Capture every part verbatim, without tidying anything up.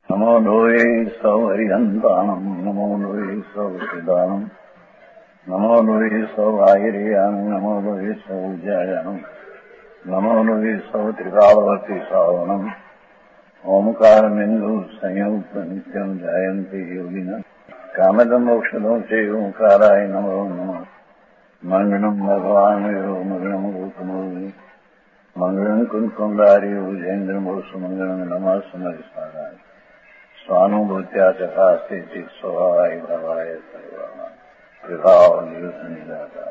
નમો લોહે સૌ હરિહંતાણમ નમો લોહે સૌ સિદાનમ નમો લોહે સૌ આયર્યાણમ નમો લોહે સૌ જયાણમ નમો લોહે સૌ ત્રિકાળવતી સાવણમ ઓમકાર બિંદુ સંયુક્ત નિત્યમ જાયંતી યોગિના કામદમ મોક્ષદો છે ઓંકારાય નમો નમઃ મંગળમ ભગવાન મંગળમ ગૌતમોર્મિ મંગળમ કુંકુંડારી ઉજેન્દ્રમોષ મંગળમ નમઃ સમરિસ્વારાય સ્વાનુભૂત્યા ચકાસ્તે સ્વભાવાય ભાવાય સર્વમાં વિભાવ નિયુક્ત નિરાકાર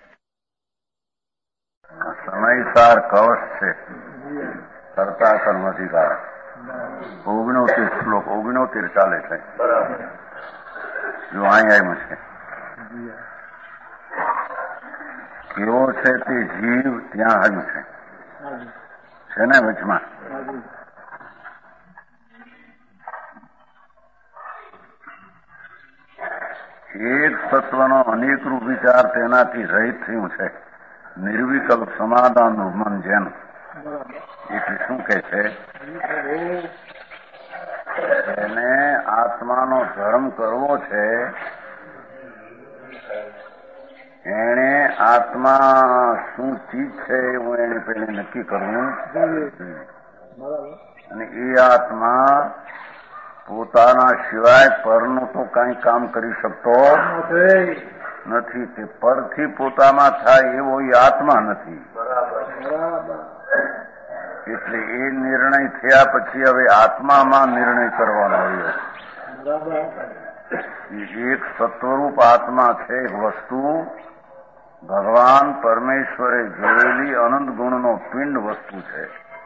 સમયસાર કવચ છે કરતા કર્મધિકાર ઓગણોતેર શ્લોક ઓગણોતેર ચાલે છે જો અહીં આવ્યું છે કેવો છે તે જીવ ત્યાં આવ્યું છે છે ને વચમાં એક સત્વનો અનેકરૂપ વિચાર તેનાથી રહિત થયું છે નિર્વિકલ્પ સમાધાનનું મન જેનું એટલે શું કે છે એને આત્માનો ધર્મ કરવો છે એને આત્મા શું ચીજ છે એવું એને પેલે નક્કી કરવું અને એ આત્મા પોતાના સિવાય પરનું તો કઈ કામ કરી શકતો નથી તે પરથી પોતામાં થાય એવો એ આત્મા નથી એટલે એ નિર્ણય થયા પછી હવે આત્મામાં નિર્ણય કરવાનો આવ્યો એક સત્વરૂપ આત્મા છે વસ્તુ ભગવાન પરમેશ્વરે જોયેલી અનંત ગુણનો પિંડ વસ્તુ છે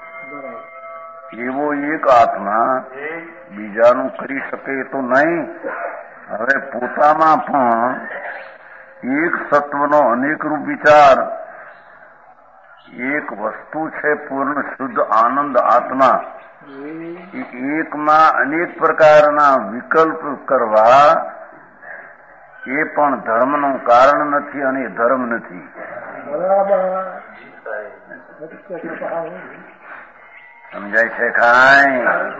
એવો એક આત્મા બીજાનું કરી શકે તો નહીં હવે પોતામાં પણ એક સત્વનો અનેકરૂપ વિચાર એક વસ્તુ છે પૂર્ણ શુદ્ધ આનંદ આત્મા એકમાં અનેક પ્રકારના વિકલ્પ કરવા એ પણ ધર્મનું કારણ નથી અને ધર્મ નથી સમજાય છે કાંઈ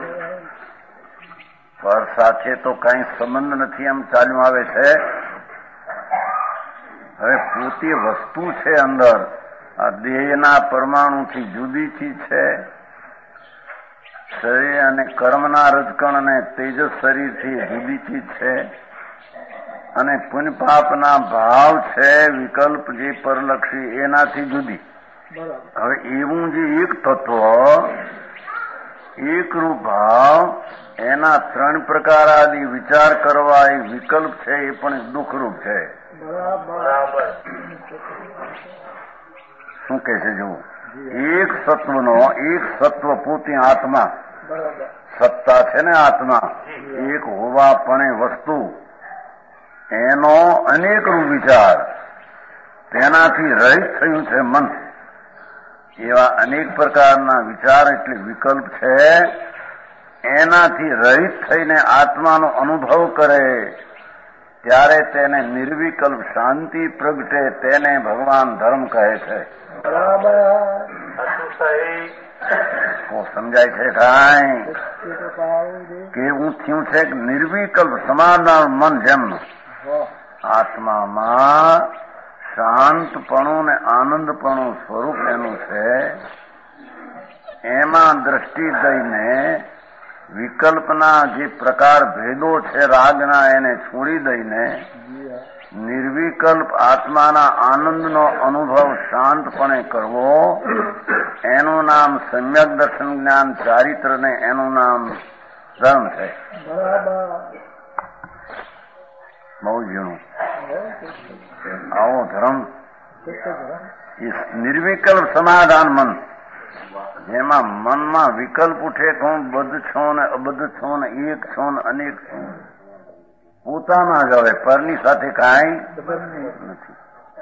પર સાથે તો કઈ સંબંધ નથી એમ ચાલ્યું આવે છે હવે પોતે વસ્તુ છે અંદર આ દેહના પરમાણુથી જુદી ચીજ છે શરીર અને કર્મના રજકણ અને તેજસ શરીરથી જુદી ચીજ છે અને પુણ્ય પાપના ભાવ છે વિકલ્પ જે પરલક્ષી એનાથી જુદી હવે એવું જે એક તત્વ એકરૂપ ભાવ એના ત્રણ પ્રકાર આદિ વિચાર કરવા એ વિકલ્પ છે એ પણ દુઃખરૂપ છે શું કે છે જો એક સત્વનો એક સત્વ પોતે આત્મા સત્તા છે ને આત્મા એક હોવા પણ વસ્તુ એનો અનેકરૂપ વિચાર તેનાથી રહિત થયું છે મન એવા અનેક પ્રકારના વિચાર એટલે વિકલ્પ છે એનાથી રહિત થઈને આત્માનો અનુભવ કરે ત્યારે તેને નિર્વિકલ્પ શાંતિ પ્રગટે તેને ભગવાન ધર્મ કહે છે સમજાય છે કાંઈ કેવું થયું છે કે નિર્વિકલ્પ સમાધાન મન જેમનું આત્મામાં શાંતપણું ને આનંદપણું સ્વરૂપ એનું છે એમાં દ્રષ્ટિ દઈને વિકલ્પના જે પ્રકાર ભેદો છે રાગના એને છોડી દઈને નિર્વિકલ્પ આત્માના આનંદનો અનુભવ શાંતપણે કરવો એનું નામ સમ્યક દર્શન જ્ઞાન ચારિત્ર ને એનું નામ ધર્મ છે બહુ ઝીણું આવો ધર્મ નિર્વિકલ્પ સમાધાન મન જેમાં મનમાં વિકલ્પ ઉઠે કે હું બદ્ધ છું ને અબદ્ધ છું ને એક છું ને અનેક છું પોતામાં જ હવે પરની સાથે કાંઈ નથી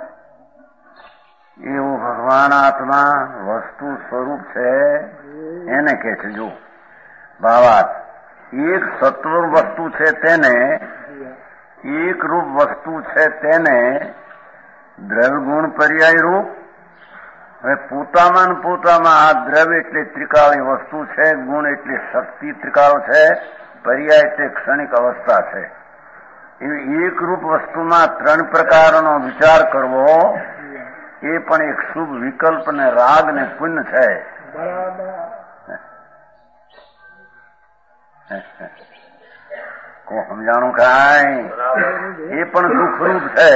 એવું ભગવાન આત્મા વસ્તુ સ્વરૂપ છે એને કે છે જો ભાવાત એક સત્વ વસ્તુ છે તેને એક રૂપ વસ્તુ છે તેને દ્રવ્ય ગુણ પર્યાય રૂપ હવે પોતામાં પોતામાં આ દ્રવ્ય એટલે ત્રિકાળી વસ્તુ છે ગુણ એટલે શક્તિ ત્રિકાળ છે પર્યાય તે ક્ષણિક અવસ્થા છે. એવી એકરૂપ વસ્તુમાં ત્રણ પ્રકારનો વિચાર કરવો એ પણ એક શુભ વિકલ્પ ને રાગ ને પુણ્ય છે. કો સમજાણું કાંઈ? એ પણ દુઃખરૂપ છે.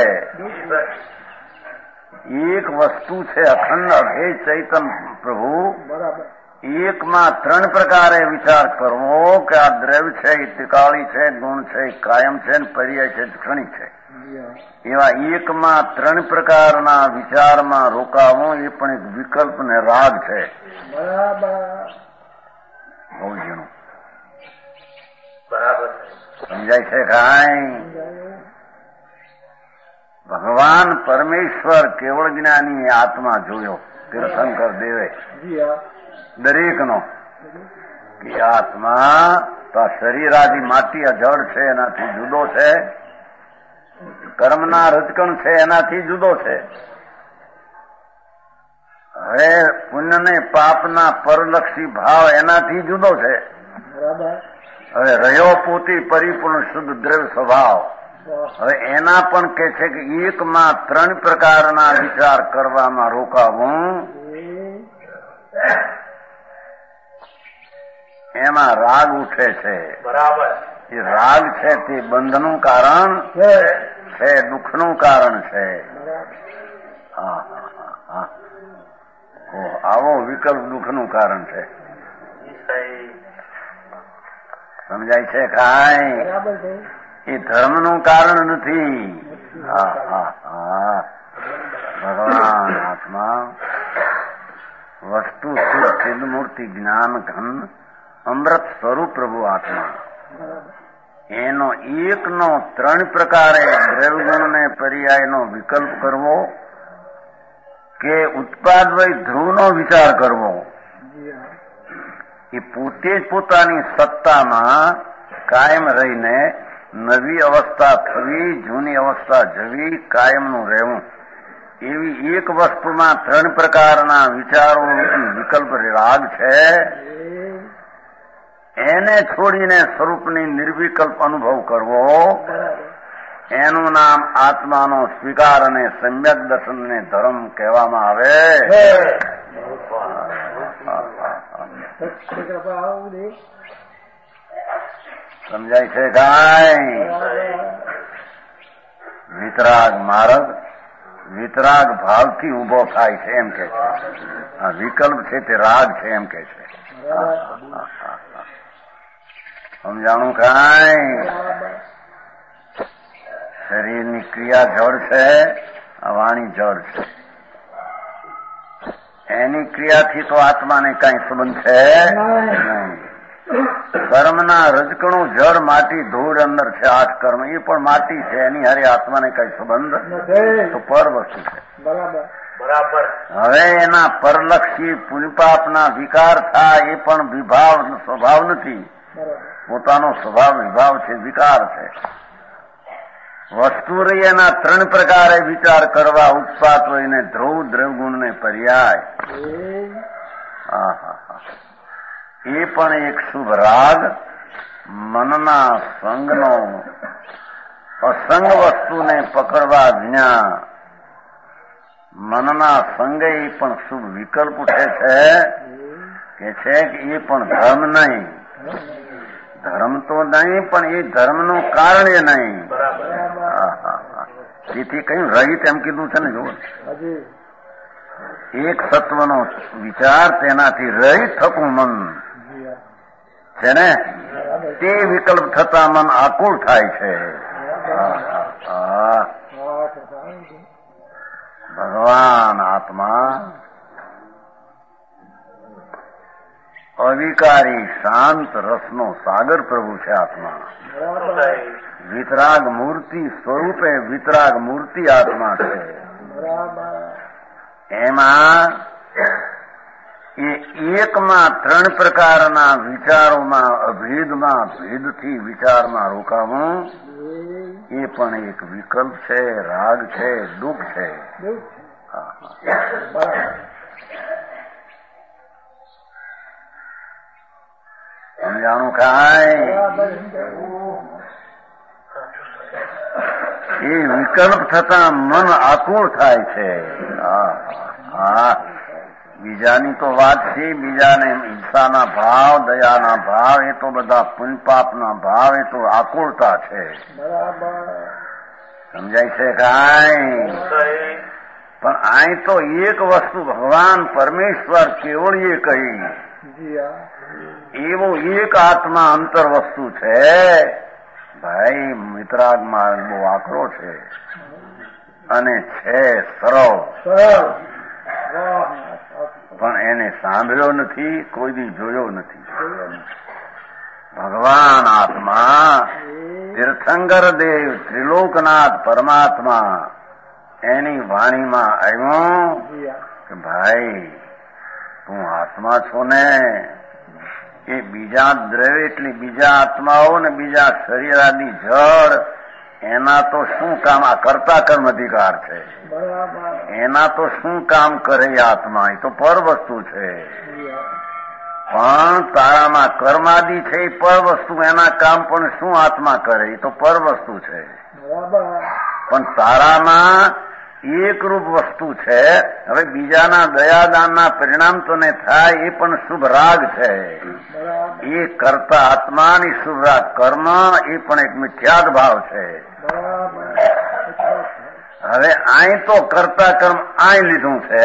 એક વસ્તુ છે અખંડ અભેદ ચૈતન પ્રભુ. એકમાં ત્રણ પ્રકારે વિચાર કરવો કે આ દ્રવ્ય છે એ ત્રિકાળી છે, ગુણ છે એ કાયમ છે, પર્યાય છે ક્ષણિક છે. એવા એકમાં ત્રણ પ્રકારના વિચારમાં રોકાવું એ પણ એક વિકલ્પ ને રાગ છે. બહુ ઝીણું બરાબર સમજાય છે કાંઈ? ભગવાન પરમેશ્વર કેવળ જ્ઞાની આત્મા જોયો તીર્થંકર દેવે દરેકનો કે આત્મા તો આ શરીર આદિ માટી આ જળ છે એનાથી જુદો છે, કર્મના રજકણ છે એનાથી જુદો છે. હવે પુણ્ય ને પાપના પરલક્ષી ભાવ એનાથી જુદો છે. હવે રહ્યો પોતી પરિપૂર્ણ શુદ્ધ દ્રવ્ય સ્વભાવ. હવે એના પણ કે છે કે એકમાં ત્રણ પ્રકારના વિચાર કરવામાં રોકાવું એમાં રાગ ઉઠે છે. બરાબર. એ રાગ છે તે બંધનું કારણ છે, દુઃખનું કારણ છે. આવો વિકલ્પ દુઃખનું કારણ છે. સમજાય છે કાંઈ? એ ધર્મનું કારણ નથી. હા હા હા ભગવાન આત્મા વસ્તુ શુદ્ધ ચિદમૂર્તિ જ્ઞાન ઘન અમૃત સ્વરૂપ પ્રભુ આત્મા એનો એકનો ત્રણ પ્રકારે દ્રવ્યગુણ ને પર્યાયનો વિકલ્પ કરવો કે ઉત્પાદવય ધ્રુવનો વિચાર કરવો એ પોતે જ પોતાની સત્તામાં કાયમ રહીને નવી અવસ્થા થવી, જૂની અવસ્થા જવી, કાયમનું રહેવું એવી એક વસ્તુમાં ત્રણ પ્રકારના વિચારો વિકલ્પ રાગ છે. એને છોડીને સ્વરૂપની નિર્વિકલ્પ અનુભવ કરવો એનું નામ આત્માનો સ્વીકાર અને સમ્યક દર્શનને ધર્મ કહેવામાં આવે. સમજાય છે કાંઈ? વિતરાગ માર્ગ વિતરાગ ભાવથી ઉભો થાય છે એમ કે છે. આ વિકલ્પ છે તે રાગ છે એમ કે છે. સમજાણું કાંઈ? શરીરની ક્રિયા જળ છે, આ વાણી જળ છે. એની ક્રિયાથી તો આત્માને કઈ સંબંધ છે નહીં. કર્મના રજકણું જળ માટી ધૂળ અંદર છે. આઠ કર્મ એ પણ માટી છે, એની હારે આત્માને કઈ સંબંધ તો પર વસ્તુ છે. બરાબર. હવે એના પરલક્ષી પુણ્યપાપના વિકાર થાય એ પણ વિભાવ સ્વભાવ નથી. પોતાનો સ્વભાવ વિભાવ છે, વિકાર છે. વસ્તુ રહી એના ત્રણ પ્રકારે વિચાર કરવા ઉત્પાત હોઈને ધ્રુવ દ્રવગુણ ને પર્યાય. હા હા હા એ પણ એક શુભ રાગ મનના સંગનો અસંગ વસ્તુને પકડવા વિના મનના સંગે એ પણ શુભ વિકલ્પ ઉઠે છે કે છે કે એ પણ ધર્મ નહીં. ધર્મ તો નહીં પણ એ ધર્મનું કારણ એ નહીં. તેથી કઈ રહિત એમ કીધું છે ને. જો એક સત્વનો વિચાર તેનાથી રહિત થતું મન છે ને તે વિકલ્પ થતા મન આકુળ થાય છે. ભગવાન આત્મા અવિકારી શાંત રસનો સાગર પ્રભુ છે. આત્મા વિતરાગ મૂર્તિ સ્વરૂપે વિતરાગ મૂર્તિ આત્મા છે. એમાં એ એકમાં ત્રણ પ્રકારના વિચારોમાં અભેદમાં ભેદથી વિચારમાં રોકાવું એ પણ એક વિકલ્પ છે, રાગ છે, દુઃખ છે. સમજાણું કાંઈ? એ વિકલ્પ થતા મન આકુળ થાય છે. હા, બીજાની તો વાત છે, બીજાને ઈર્ષાના ભાવ, દયાના ભાવ, એ તો બધા પુણ્યપાપના ભાવ, એ તો આકુળતા છે. સમજાય છે કાંઈ? પણ અહીં તો એક વસ્તુ ભગવાન પરમેશ્વર કેવળીએ કહી, એવો એક આત્મા અંતર વસ્તુ છે. ભાઈ મિત્રાગ માર્ગ બહુ આકરો છે અને છે સરળ, પણ એને સાંભળ્યો નથી, કોઈ દી જોયો નથી. ભગવાન આત્મા, તીર્થંકર દેવ, ત્રિલોકનાથ પરમાત્મા, એની વાણીમાં આવ્યું કે ભાઈ તું આત્મા છો ને, એ બીજા દ્રવ્ય એટલે બીજા આત્માઓ ને બીજા શરીર આદિ જળ, એના તો શું કામ? આ કરતા કર્મ અધિકાર છે, એના તો શું કામ કરે આત્મા? એ તો પર વસ્તુ છે. પણ તારામાં કર્માદિ છે એ પર વસ્તુ, એના કામ પણ શું આત્મા કરે? એ તો પર વસ્તુ છે. પણ તારામાં એકરૂપ વસ્તુ છે. હવે બીજાના દયાદાનના પરિણામ તને થાય, એ પણ શુભ રાગ છે. એ કરતા આત્માની શુભ રાગ કર્મ, એ પણ એક મિથ્યાદ ભાવ છે. હવે અહીં તો કરતા કર્મ અહીં લીધું છે.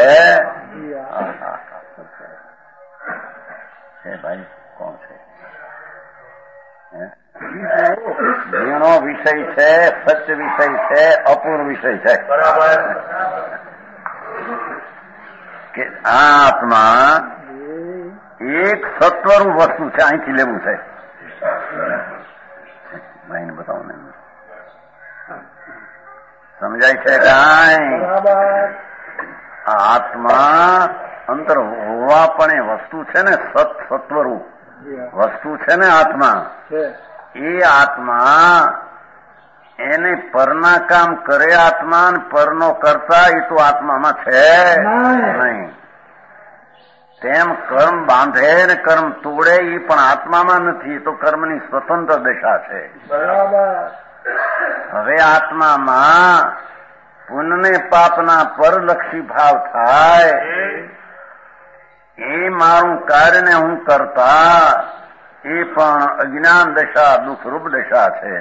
ભાઈ કોણ છે? જેનો વિષય છે, સત્ય વિષય છે, અપૂર્વ વિષય છે. બરાબર. કે આ આત્મા એક સત્વરૂપ વસ્તુ છે, અહીંથી લેવું છે. ભાઈને બતાવો ને, સમજાય છે કાંઈ? આ આત્મા અંતર હોવા પણ એ વસ્તુ છે ને, સત સત્વરૂપ વસ્તુ છે ને આત્મા. એ આત્મા એને પરના કામ કરે આત્મા, ને પરનો કરતા એ તો આત્મામાં છે નહીં. તેમ કર્મ બાંધે ને કર્મ તોડે એ પણ આત્મામાં નથી, એ તો કર્મની સ્વતંત્ર દશા છે. હવે આત્મામાં પુણ્ય ને પાપના પરલક્ષી ભાવ થાય, એ મારું કાર્યને હું કરતા, એ પણ અજ્ઞાન દશા, દુઃખરૂપ દશા છે.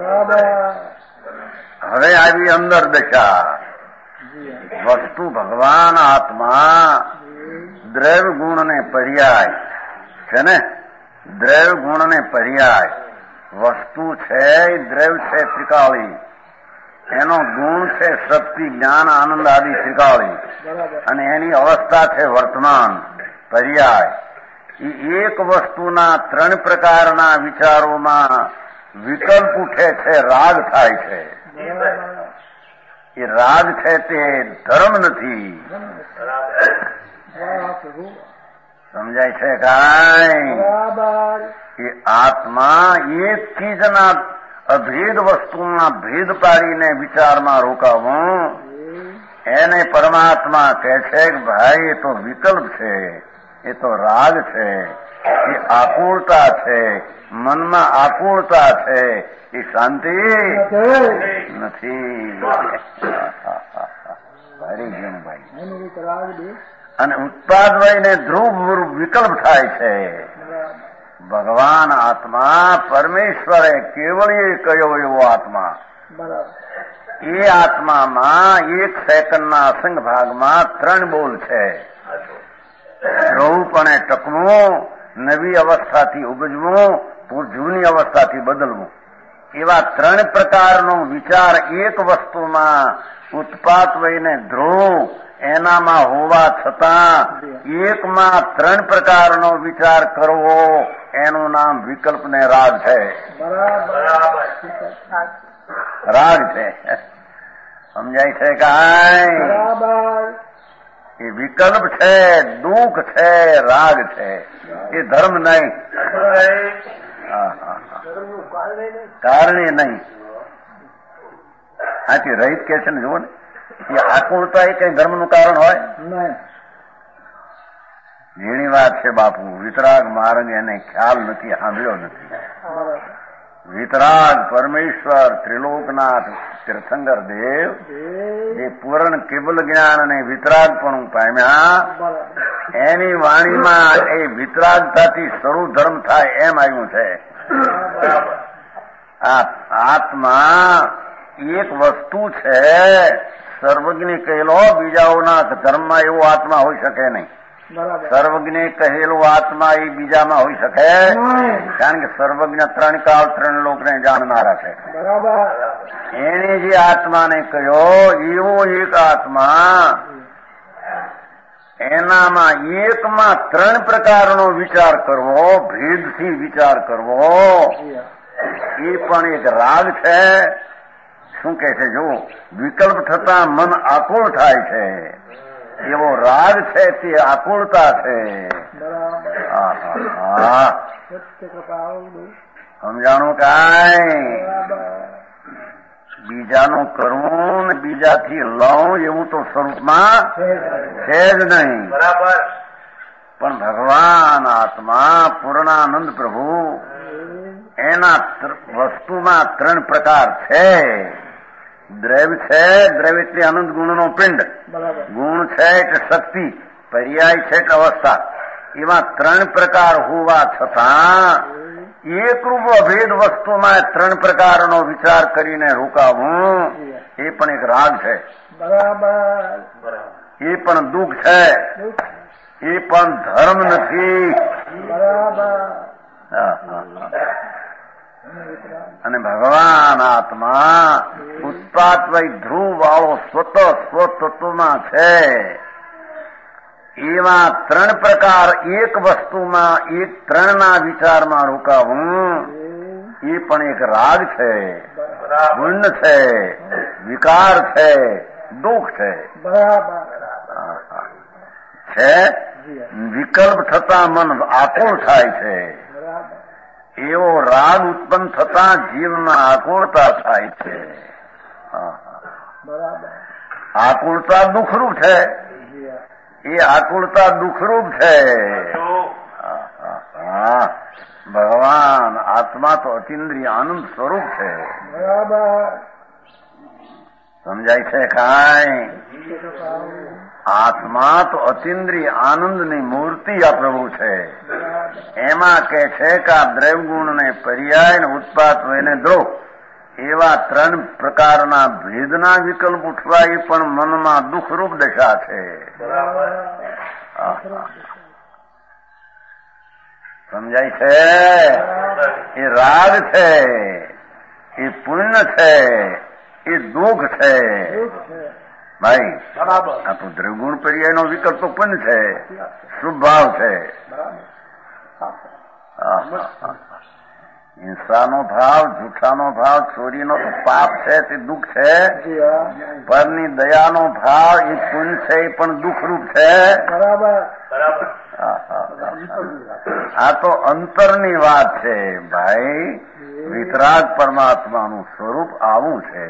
હવે આવી અંદર દશા, વસ્તુ ભગવાન આત્મા દ્રવ્ય ગુણને પર્યાય છે ને, દ્રવ્ય ગુણને પર્યાય વસ્તુ છે. એ દ્રવ્ય છે ત્રિકાળી, એનો ગુણ છે શક્તિ, જ્ઞાન, આનંદ આદિ ત્રિકાળી, અને એની અવસ્થા છે વર્તમાન પર્યાય. એ એક વસ્તુના ત્રણ પ્રકારના વિચારોમાં વિકલ્પ ઉઠે છે, રાગ થાય છે. એ રાગ છે તે ધર્મ નથી. સમજાય છે કાંઈ? એ આત્મા એક ચીજના અભેદ વસ્તુના ભેદ પાડીને વિચારમાં રોકાવું, એને પરમાત્મા કહે છે કે ભાઈ એ તો વિકલ્પ છે, એ તો રાગ છે, એ આકુળતા છે, મનમાં આકુળતા છે, એ શાંતિ નથી. અને ઉત્પાદ વયને ધ્રુવ વિકલ્પ થાય છે. ભગવાન આત્મા પરમેશ્વરે કેવળીએ કયો એવો આત્મા, એ આત્મામાં એક સેકન્ડના અસંગ ભાગમાં ત્રણ બોલ છે. રૂપ અને ટકવું, નવી અવસ્થાથી ઉપજવું, જૂની અવસ્થાથી બદલવું, એવા ત્રણ પ્રકારનો વિચાર એક વસ્તુમાં ઉત્પાત વયને ધ્રુવ એનામાં હોવા છતાં એકમાં ત્રણ પ્રકારનો વિચાર કરવો, એનું નામ વિકલ્પ ને રાગ છે. રાગ છે. સમજાય છે કાંઈ? એ વિકલ્પ છે, દુઃખ છે, રાગ છે, એ ધર્મ નહીં. કારણે નહીં. આથી રહિત કે છે ને, જુઓ ને, એ આકુળતા એ કઈ ધર્મનું કારણ હોય? ઝીણી વાત છે બાપુ. વિતરાગ માર્ગ એને ખ્યાલ નથી, સાંભળ્યો નથી. વિતરાગ પરમેશ્વર ત્રિલોકનાથ તીર્થંકર દેવ જે પૂર્ણ કેવલ જ્ઞાન અને વિતરાગ પણ પામ્યા, એની વાણીમાં એ વિતરાગતાથી શરૂ ધર્મ થાય એમ આવ્યું છે. આ આત્મા એક વસ્તુ છે, સર્વજ્ઞ કહેલો. બીજાઓના ધર્મમાં એવો આત્મા હોઈ શકે નહીં. સર્વજ્ઞ કહેલું આત્મા એ બીજામાં હોઈ શકે, કારણ કે સર્વજ્ઞ ત્રણ કાળ ત્રણ લોકને જાણનારા છે. એને જે આત્માને કહ્યો એવો એક આત્મા, એનામાં એકમાં ત્રણ પ્રકારનો વિચાર કરવો, ભેદથી વિચાર કરવો, એ પણ એક રાગ છે. શું કે છે? જો વિકલ્પ થતા મન આકુળ થાય છે, એવો રાગ છે, તે આકુળતા છે. સમજાણું? કાંઈ બીજાનું કરવું ને બીજાથી લઉં એવું તો સ્વરૂપમાં છે જ નહીં. બરાબર. પણ ભગવાન આત્મા પૂર્ણાનંદ પ્રભુ એના વસ્તુમાં ત્રણ પ્રકાર છે. દ્રવ્ય છે, દ્રવ્ય એટલે અનંત ગુણનો પિંડ, ગુણ છે એટલે શક્તિ, પર્યાય છે એટલે અવસ્થા. એવા ત્રણ પ્રકાર હોવા છતાં એકરૂપ અભેદ વસ્તુમાં ત્રણ પ્રકારનો વિચાર કરીને રોકાવું, એ પણ એક રાગ છે. એ પણ દુઃખ છે, એ પણ ધર્મ નથી. અને ભગવાન આત્મા ઉત્પાદ વય ધ્રુવ વાળો સ્વત સ્વતત્વમાં છે. એવા ત્રણ પ્રકાર એક વસ્તુમાં એક ત્રણના વિચારમાં રોકાવું, એ પણ એક રાગ છે, ગુણ છે, વિકાર છે, દુઃખ છે. છે વિકલ્પ થતા મન આકુળ થાય છે, એવો રાગ ઉત્પન્ન થતા જીવમાં આકુળતા થાય છે. આકુળતા દુઃખરૂપ છે, એ આકુળતા દુઃખરૂપ છે. ભગવાન આત્મા તો અતિન્દ્રિય આનંદ સ્વરૂપ છે. સમજાય છે? કાંઈ આત્મા તો અતિન્દ્રિય આનંદની મૂર્તિ આ પ્રભુ છે. એમાં કે છે કે આ દ્રવ્યગુણ ને પર્યાય ને ઉત્પાદ એને દ્રોહ એવા ત્રણ પ્રકારના ભેદના વિકલ્પ ઉઠવા એ પણ મનમાં દુઃખરૂપ દશા છે. સમજાય છે? એ રાગ છે, એ પુણ્ય છે, એ દુઃખ છે. ભાઈ આ તો દ્રવ્યગુણ પર્યાય નો વિકલ્પ તો પુણ્ય છે, શુભ ભાવ છે. હિંસાનો ભાવ, જૂઠાનો ભાવ, ચોરીનો તો પાપ છે, તે દુઃખ છે. પરની દયાનો ભાવ એ પુણ્ય છે, એ પણ દુઃખરૂપ છે. આ તો અંતરની વાત છે ભાઈ. વિતરાગ પરમાત્માનું સ્વરૂપ આવું છે.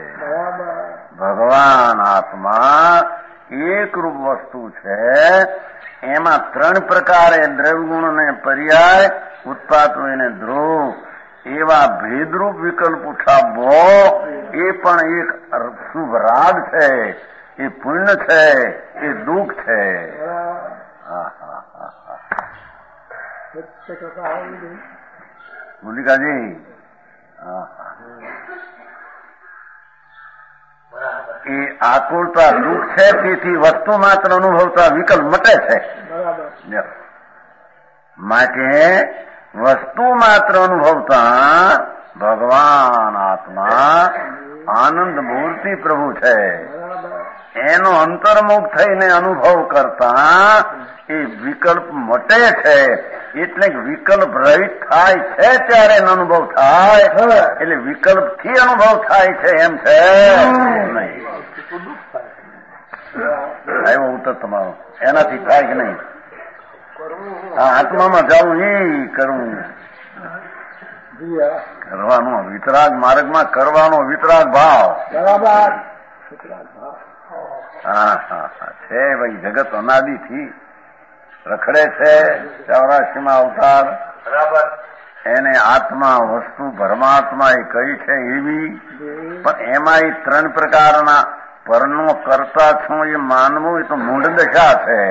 ભગવાન આત્મા એકરૂપ વસ્તુ છે, એમાં ત્રણ પ્રકારે દ્રવ્યગુણ ને પર્યાય, ઉત્પાદ એને ધ્રુવ એવા ભેદરૂપ વિકલ્પ ઉઠાવવો, એ પણ એક શુભ રાગ છે, એ પુણ્ય છે, એ દુઃખ છે. મુલિકાજી, એ આકુળતા દુઃખ છે, તેથી વસ્તુ માત્ર અનુભવતા વિકલ્પ મટે છે. માટે વસ્તુ માત્ર અનુભવતા ભગવાન આત્મા આનંદ મૂર્તિ પ્રભુ છે. એનો અંતર્મુખ થઈને અનુભવ કરતા એ વિકલ્પ મટે છે. એટલે વિકલ્પ રહિત થાય છે ત્યારે અનુભવ થાય, એટલે વિકલ્પ થી અનુભવ થાય છે એમ છે નહીં. આવ્યો ઉત્તર તમારો, એનાથી થાય કે નહીં? આત્મામાં જવું એ કરવું, કરવાનો વિતરાગ માર્ગમાં કરવાનો વિતરાગ ભાવ. હા હા હા છે ભાઈ. જગત અનાદિથી રખડે છે ચોરાશીમાં અવતાર, બરાબર. એને આત્મા વસ્તુ પરમાત્મા એ કઈ છે એવી, પણ એમાં એ ત્રણ પ્રકારના પરનો કરતા છું એ માનવું એ તો મૂંઢ દશા છે.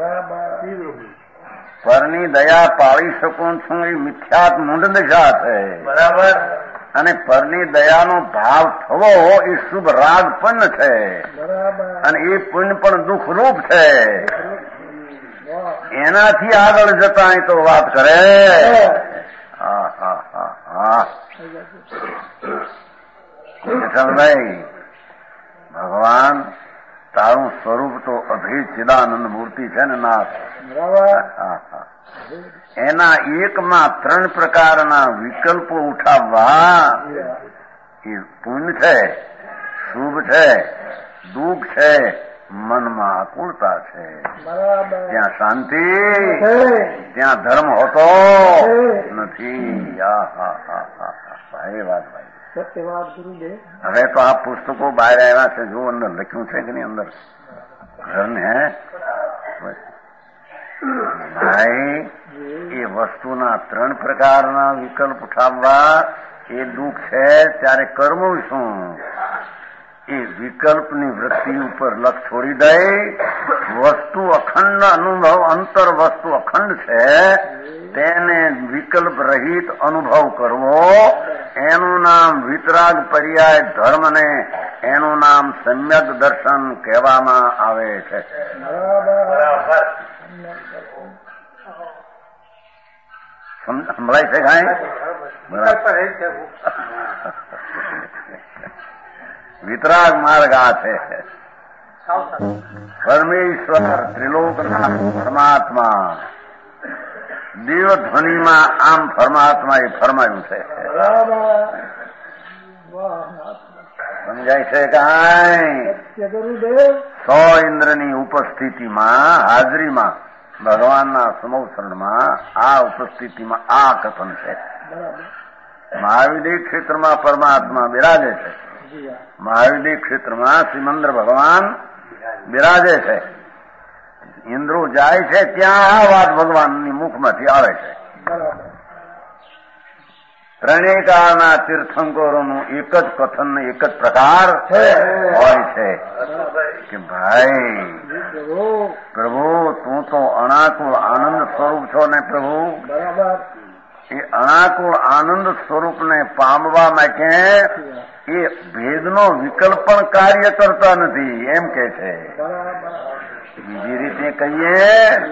પરની દયા પાળી શકું છું એ મિથ્યાત મૂંઢ દશા છે. બરાબર. અને પરની દયાનો ભાવ થવો એ શુભ રાગ પણ છે, અને એ પુણ્ય પણ દુઃખરૂપ છે. એનાથી આગળ જતા અહીં તો વાત કરે. હા હા હા હા વિઠ્ઠલભાઈ, ભગવાન તારું સ્વરૂપ તો અભિ ચિદાનંદ મૂર્તિ છે ને નાથ. હા હા એના એકમાં ત્રણ પ્રકારના વિકલ્પો ઉઠાવવા એ પુણ્ય છે, શુભ છે, દુઃખ છે, મનમાં આકુળતા છે. ત્યાં શાંતિ, ત્યાં ધર્મ હોતો નથી. હા હા હા હા ભાઈ વાત ભાઈ. હવે તો આ પુસ્તકો બહાર આવ્યા છે, જો અંદર લખ્યું છે કે નહીં અંદર ઘરને હે ભાઈ, એ વસ્તુના ત્રણ પ્રકારના વિકલ્પ ઉઠાવવા એ દુઃખ છે. ત્યારે કરવું શું? એ વિકલ્પની વૃત્તિ ઉપર લક્ષ છોડી દે. વસ્તુ અખંડ અનુભવ, અંતર વસ્તુ અખંડ છે, તેને વિકલ્પ રહિત અનુભવ કરવો, એનું નામ વિતરાગ પર્યાય ધર્મને, એનું નામ સમ્યક દર્શન કહેવામાં આવે છે. સંભળાય છે કાંઈ? વિતરાગ માર્ગ આ છે. પરમેશ્વર ત્રિલોકનાથ પરમાત્મા દિવ્ય ધ્વનિમાં આમ પરમાત્મા એ ફરમાયું છે. સમજાય છે કાંઈ? સો ઇન્દ્રની ઉપસ્થિતિમાં, હાજરીમાં, ભગવાનના સમોસરણમાં આ ઉપસ્થિતિમાં આ કથન છે. મહાવિદ્ય ક્ષેત્રમાં પરમાત્મા બિરાજે છે. મહાવિદ્ય ક્ષેત્રમાં શ્રીમંદર ભગવાન બિરાજે છે. ઇન્દ્રો જાય છે ત્યાં આ વાત ભગવાનની મુખમાંથી આવે છે. ત્રણેય કાળના તીર્થંકરોનું એક જ કથન, એક જ પ્રકાર હોય છે કે ભાઈ પ્રભુ તું તો અનાકુળ આનંદ સ્વરૂપ છો ને પ્રભુ. એ અનાકુળ આનંદ સ્વરૂપને પામવા માટે એ ભેદનો વિકલ્પ પણ કાર્ય કરતા નથી એમ કે છે. બીજી રીતે કહીએ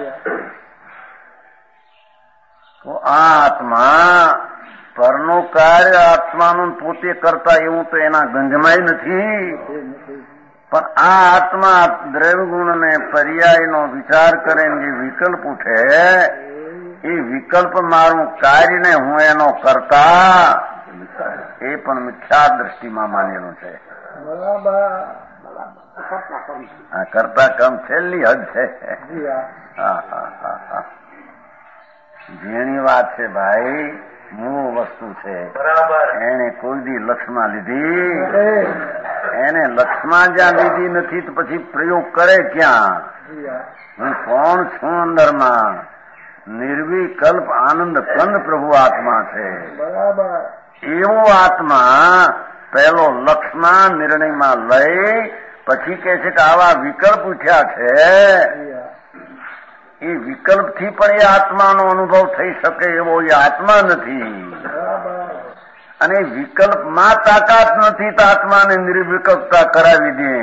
તો આ આત્મા પરનું કાર્ય આત્માનું પોતે કરતા એવું તો એના ગંજમાય નથી, પણ આ આત્મા દ્રવ્યગુણ ને પર્યાયનો વિચાર કરે જે વિકલ્પ ઉઠે એ વિકલ્પ મારું કાર્યને હું એનો કરતા એ પણ મિથ્યા દ્રષ્ટિમાં માનેલું છે. આ કરતા કમ છેલ્લી હદ છે. હા હા હા હા જેની વાત છે ભાઈ, મૂળ વસ્તુ છે. એને કોઈ દી લક્ષમાં લીધી, એને લક્ષમાં જ્યાં લીધી નથી તો પછી પ્રયોગ કરે ક્યાં? હું કોણ છું અંદરમાં? નિર્વિકલ્પ આનંદ કંદ પ્રભુ આત્મા છે. એવો આત્મા પહેલો લક્ષમાં નિર્ણયમાં લઈ પછી કે છે કે આવા વિકલ્પ ઉઠ્યા છે. એ વિકલ્પથી પણ એ આત્માનો અનુભવ થઈ શકે એવો એ આત્મા નથી, અને વિકલ્પમાં તાકાત નથી તો આત્માને નિર્વિકલ્પતા કરાવી દે.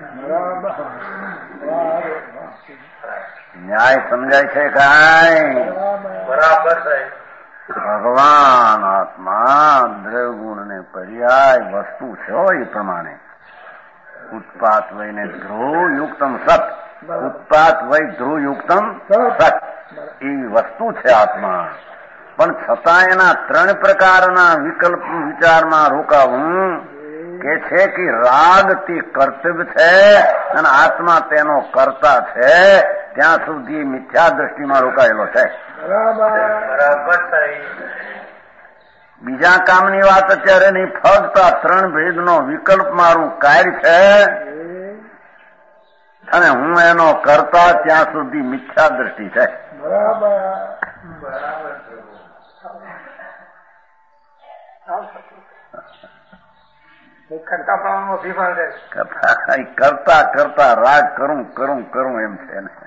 ન્યાય સમજાય છે કાંઈ? બરાબર છે. ભગવાન આત્મા દ્રવ્યગુણ ને પર્યાય વસ્તુ છે એ પ્રમાણે ઉત્પાત વયને ધ્રુવ યુક્તમ સત, ઉત્પાત વય ધ્રુવ યુક્તમ સત એવી વસ્તુ છે આત્મા. પણ છતાં એના ત્રણ પ્રકારના વિકલ્પ વિચારમાં રોકાવું કે છે કે રાગ તે કર્તવ્ય છે અને આત્મા તેનો કર્તા છે, ત્યાં સુધી મિથ્યા દ્રષ્ટિમાં રોકાયેલો છે. બીજા કામની વાત અત્યારે નહીં, ફક્ત આ ત્રણ ભેદનો વિકલ્પ મારું કાર્ય છે અને હું એનો કરતા ત્યાં સુધી મિથ્યા દ્રષ્ટિ છે. બરાબર બરાબર કરતા કરતા રાગ કરું કરું કરું એમ છે ને.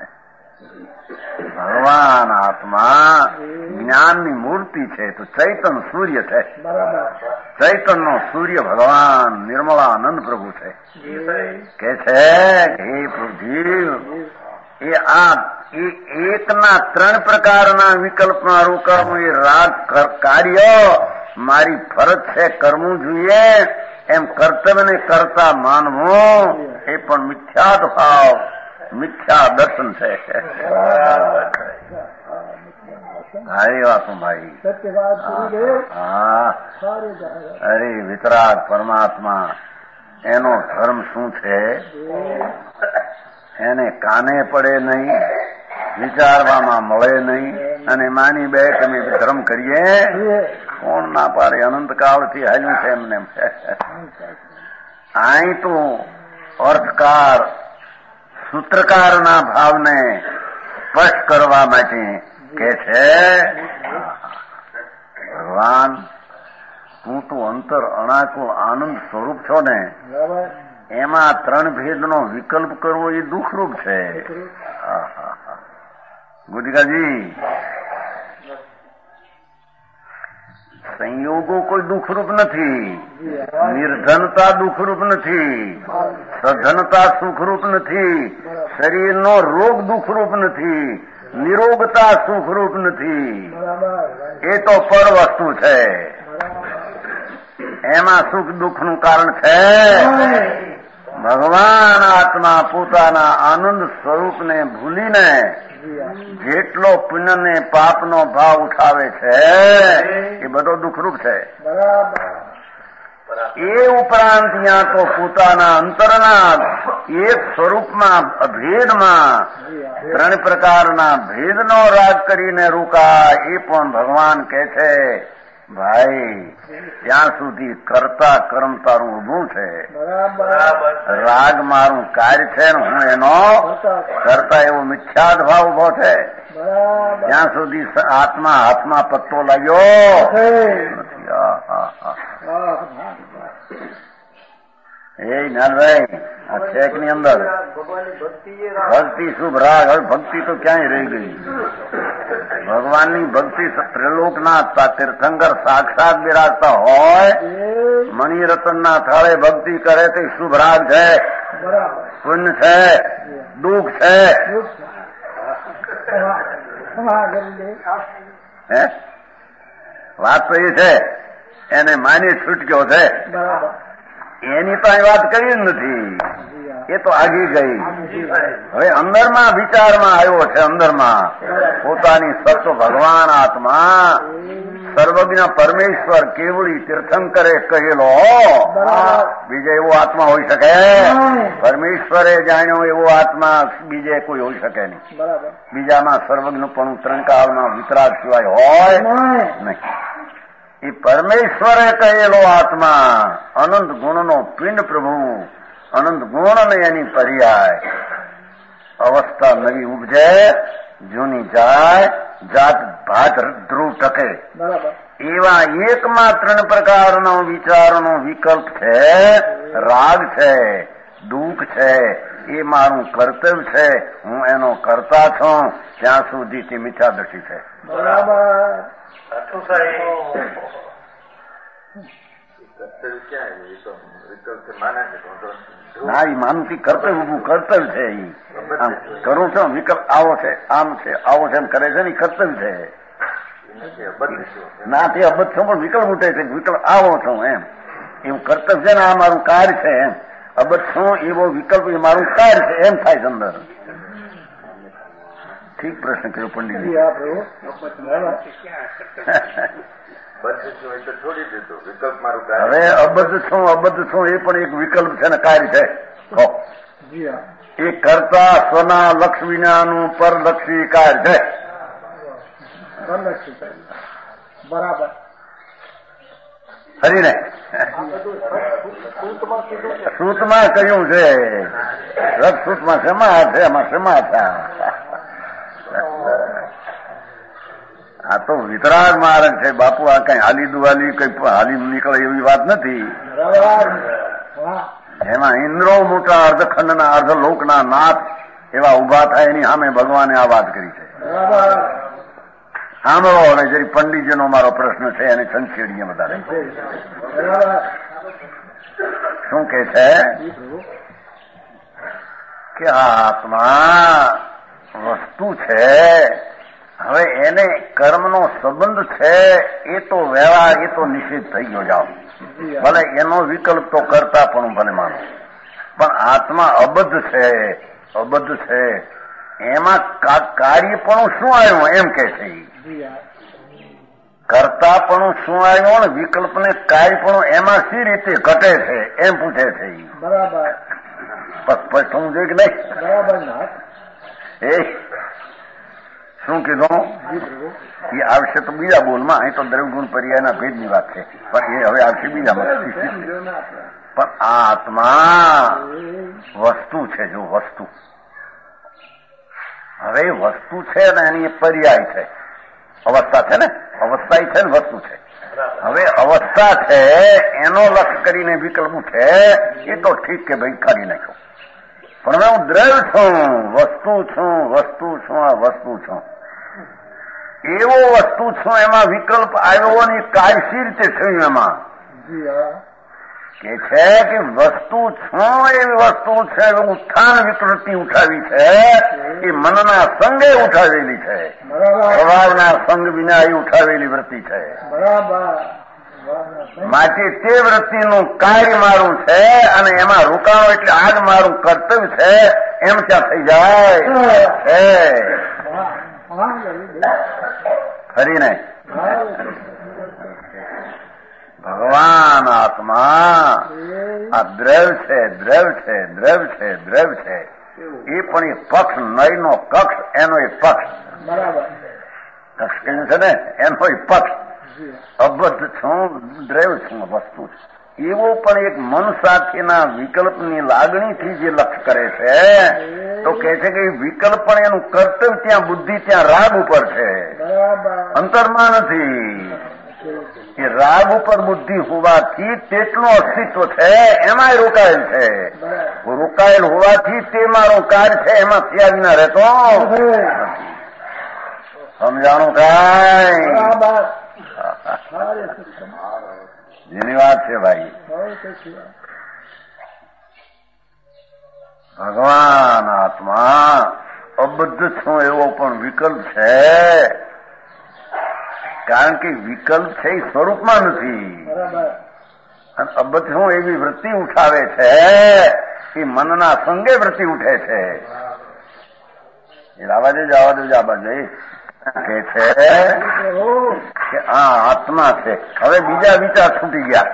ભગવાન આત્મા જ્ઞાનની મૂર્તિ છે તો ચૈતન સૂર્ય છે. ચૈતન નો સૂર્ય ભગવાન નિર્મળાનંદ પ્રભુ છે. કે છે હે પ્રભુ એ આ એકના ત્રણ પ્રકારના વિકલ્પમાં રોકાવું એ રાગ કાર્ય મારી ફરજ છે કરવું જોઈએ એમ કર્તવ્યને કરતા માનવું એ પણ મિથ્યાદ ભાવ મિથ્યા દર્શન છે. હારી વાતો ભાઈ. હા અરે વિતરાગ પરમાત્મા એનો ધર્મ શું છે એને કાને પડે નહીં, વિચારવામાં મળે નહીં અને માની બે કે અમે ધર્મ કરીએ કોણ ના પાડે. અનંતકાળથી હાલ્યું છે એમને. અહીં તો અર્થકાર સૂત્રકારના ભાવને સ્પષ્ટ કરવા માટે કે છે ભગવાન તું તો અંતર અણાકુળ આનંદ સ્વરૂપ છો ને, એમાં ત્રણ ભેદનો વિકલ્પ કરવો એ દુઃખરૂપ છે. ગુટિકાજી સંયોગો કોઈ દુઃખરૂપ નથી, નિર્ધનતા દુઃખરૂપ નથી, સધનતા સુખરૂપ નથી, શરીરનો રોગ દુઃખરૂપ નથી, નિરોગતા સુખરૂપ નથી. એ તો પર વસ્તુ છે. એમાં સુખ દુઃખનું કારણ છે. ભગવાન આત્મા પોતાના આનંદ સ્વરૂપને ભૂલીને જેટલો પુણ્ય ને પાપનો ભાવ ઉઠાવે છે એ બધો દુઃખરૂપ છે. એ ઉપરાંત ત્યાં તો પોતાના અંતરના એક સ્વરૂપમાં અભેદમાં ત્રણ પ્રકારના ભેદનો રાગ કરીને રોકાય એ પણ ભગવાન કહે છે ભાઈ ત્યાં સુધી કરતા કર્મ તારું ઉભું છે, રાગ મારું કાર્ય છે ને હું એનો કરતા એવો મિથ્યાદ ભાવ ઉભો છે. ત્યાં સુધી આત્મા હાથમાં પત્તો લાગ્યો નથી. એ જ્ઞાનભાઈ આ ચેક ની અંદર ભક્તિ શુભ રાગ. હવે ભક્તિ તો ક્યાંય રહી ગઈ. ભગવાનની ભક્તિ ત્રિલોકના તીર્થંકર સાક્ષાત બિરાજતા હોય મણિરત્નના થાળે ભક્તિ કરે તો શુભ રાગ છે, પુણ્ય છે, દુઃખ છે. હે વાત તો એ છે એને માની છૂટક્યો છે. એની તો અહીં વાત કરી જ નથી. એ તો આગી ગઈ. હવે અંદરમાં વિચારમાં આવ્યો છે. અંદરમાં પોતાની સત્વ ભગવાન આત્મા સર્વજ્ઞ પરમેશ્વર કેવળી તીર્થંકરે કહેલો બીજો એવો આત્મા હોઈ શકે? પરમેશ્વરે જાણ્યો એવો આત્મા બીજે કોઈ હોઈ શકે નહીં. બીજામાં સર્વજ્ઞપણું ત્રણ કાળમાં વિતરાગ સિવાય હોય નહીં. એ પરમેશ્વરે કહેલો આત્મા અનંત ગુણનો પિંડ પ્રભુ, અનંત ગુણ ને એની પર્યાય અવસ્થા નવી ઉપજે, જૂની જાય, જાત ભાત ધ્રુવ ટકે. એવા એકમાં ત્રણ પ્રકારનો વિચારનો વિકલ્પ છે, રાગ છે, દુઃખ છે. એ મારું કર્તવ્ય છે, હું એનો કરતા છું. ત્યાં સુધી તે મિથ્યા દ્રષ્ટિ છે. ના એ માનથી કર્તવ્ય ઉભું કર્તવ્ય છે. એ આમ કરું છું વિકલ્પ આવો છે, આમ છે, આવો છે એમ કરે છે ને કર્તવ્ય છે. ના તે અબધ છું પણ વિકલ્પ ઉઠે છે. વિકલ્પ આવો છું એમ એવું કર્તવ્ય છે ને આ મારું કાર્ય છે એમ. અબધ છું એવો વિકલ્પ એ મારું કાર્ય છે એમ થાય છે અંદર. ઠીક પ્રશ્ન કર્યો પંડિતજી. હવે અબદ્ધ છું અબદ્ધ છું એ પણ એક વિકલ્પ છે ને કાર્ય છે. એ કરતા સ્વના લક્ષ વિનાનું પરલક્ષી કાર્ય છે. બરાબર હરીને સૂતમાં કહ્યું છે રથ સૂતમાં શેમાં છે એમાં શેમાં છે આ તો વિતરાગ માર્ગ છે બાપુ. આ કઈ હાલી દુવાલી કઈ હાલી નીકળે એવી વાત નથી. એમાં ઇન્દ્રો મોટા અર્ધખંડના અર્ધલોકના નાથ એવા ઉભા થાય એની સામે ભગવાને આ વાત કરી છે. સાંભળો હવે જરી પંડિતજીનો મારો પ્રશ્ન છે એને સંછેડીએ વધારે. શું કે છે કે આ આત્મા વસ્તુ છે. હવે એને કર્મનો સંબંધ છે એ તો વ્યવહાર એ તો નિષેધ થઈ ગયો. જાઓ ભલે એનો વિકલ્પ તો કરતા પણ ભલે માનો, પણ આત્મા અબદ્ધ છે. અબદ્ધ છે એમાં કાર્યપણું શું આવ્યું એમ કે છે. કરતાપણું શું આવ્યું ને વિકલ્પને કાર્યપણું એમાં સી રીતે ઘટે છે એમ પૂછે છે. બરાબર સ્પષ્ટ હું જોઈ કે નહીં? બરાબર. એ શું કીધું એ આવશે તો બીજા બોલમાં. અહીં તો દ્રવ્યગુણ પર્યાયના ભેદની વાત છે, પણ એ હવે આવશે બીજામાં. પણ આ આત્મા વસ્તુ છે. જો વસ્તુ હવે વસ્તુ છે ને એની એ પર્યાય છે. અવસ્થા છે ને, અવસ્થા છે ને વસ્તુ છે. હવે અવસ્થા છે એનો લક્ષ કરીને વિકલ્પ છે એ તો ઠીક કે ભાઈ કાઢી નાખ્યો. પણ હવે હું દ્રવ્ય છું, વસ્તુ છું, વસ્તુ છું, આ વસ્તુ છું, એવો વસ્તુ છું એમાં વિકલ્પ આવ્યો ને કાર્ય સી રીતે થયું એમાં કે છે કે વસ્તુ છું એવી વસ્તુ છે ઉત્થાન વિકૃતિ ઉઠાવી છે એ મનના સંગે ઉઠાવેલી છે. સ્વભાવના સંગ વિના એ ઉઠાવેલી વૃત્તિ છે. માટે તે વૃત્તિનું કાર્ય મારું છે અને એમાં રોકાણો એટલે આજ મારું કર્તવ્ય છે એમ ત્યાં થઈ જાય છે. ફરીને ભગવાન આત્મા આ દ્રવ્ય છે, દ્રવ્ય છે, દ્રવ્ય છે, દ્રવ્ય છે. એ પણ એક પક્ષ, નયનો કક્ષ, એનો એક પક્ષ. કક્ષ કહ્યું છે ને, એનો એક પક્ષ. અબદ્ધ છું, દ્રવ્ય છું, વસ્તુ છે. એવો પણ એક મન સાથેના વિકલ્પની લાગણીથી જે લક્ષ કરે છે તો કહે છે કે વિકલ્પ પણ એનું કર્તવ્ય ત્યાં બુદ્ધિ ત્યાં રાગ ઉપર છે, અંતરમાં નથી. એ રાગ ઉપર બુદ્ધિ હોવાથી તેટલું અસ્તિત્વ છે એમાં રોકાયેલ છે. રોકાયેલ હોવાથી તે મારો કાર્ય છે એમાં થયા વિના રહેતો સમજાણું કાંઈ જેની વાત છે ભાઈ. ભગવાન આત્મા અબદ્ધ છું એવો પણ વિકલ્પ છે. કારણ કે વિકલ્પ છે એ સ્વરૂપમાં નથી. અને અબદ્ધ છું એવી વૃત્તિ ઉઠાવે છે એ મનના સંગે વૃત્તિ ઉઠે છે. એ લાવા દેજો, આવા દેજો, આ બાજુ કે છે કે આ આત્મા છે. હવે બીજા વિચાર છૂટી ગયા.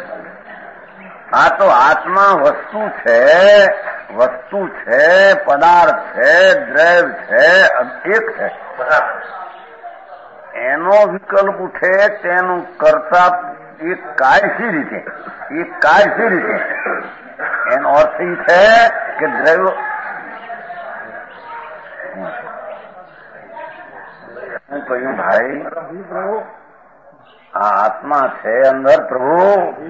આ તો આત્મા વસ્તુ છે, વસ્તુ છે, પદાર્થ છે, દ્રવ્ય છે, એક છે. એનો વિકલ્પ ઉઠે તેનું કરતા એક કાર્ય સી રીતે, એક કાર્ય સી રીતે. એનો અર્થ એ છે કે દ્રવ્ય શું કહ્યું ભાઈ? આ આત્મા છે અંદર પ્રભુ,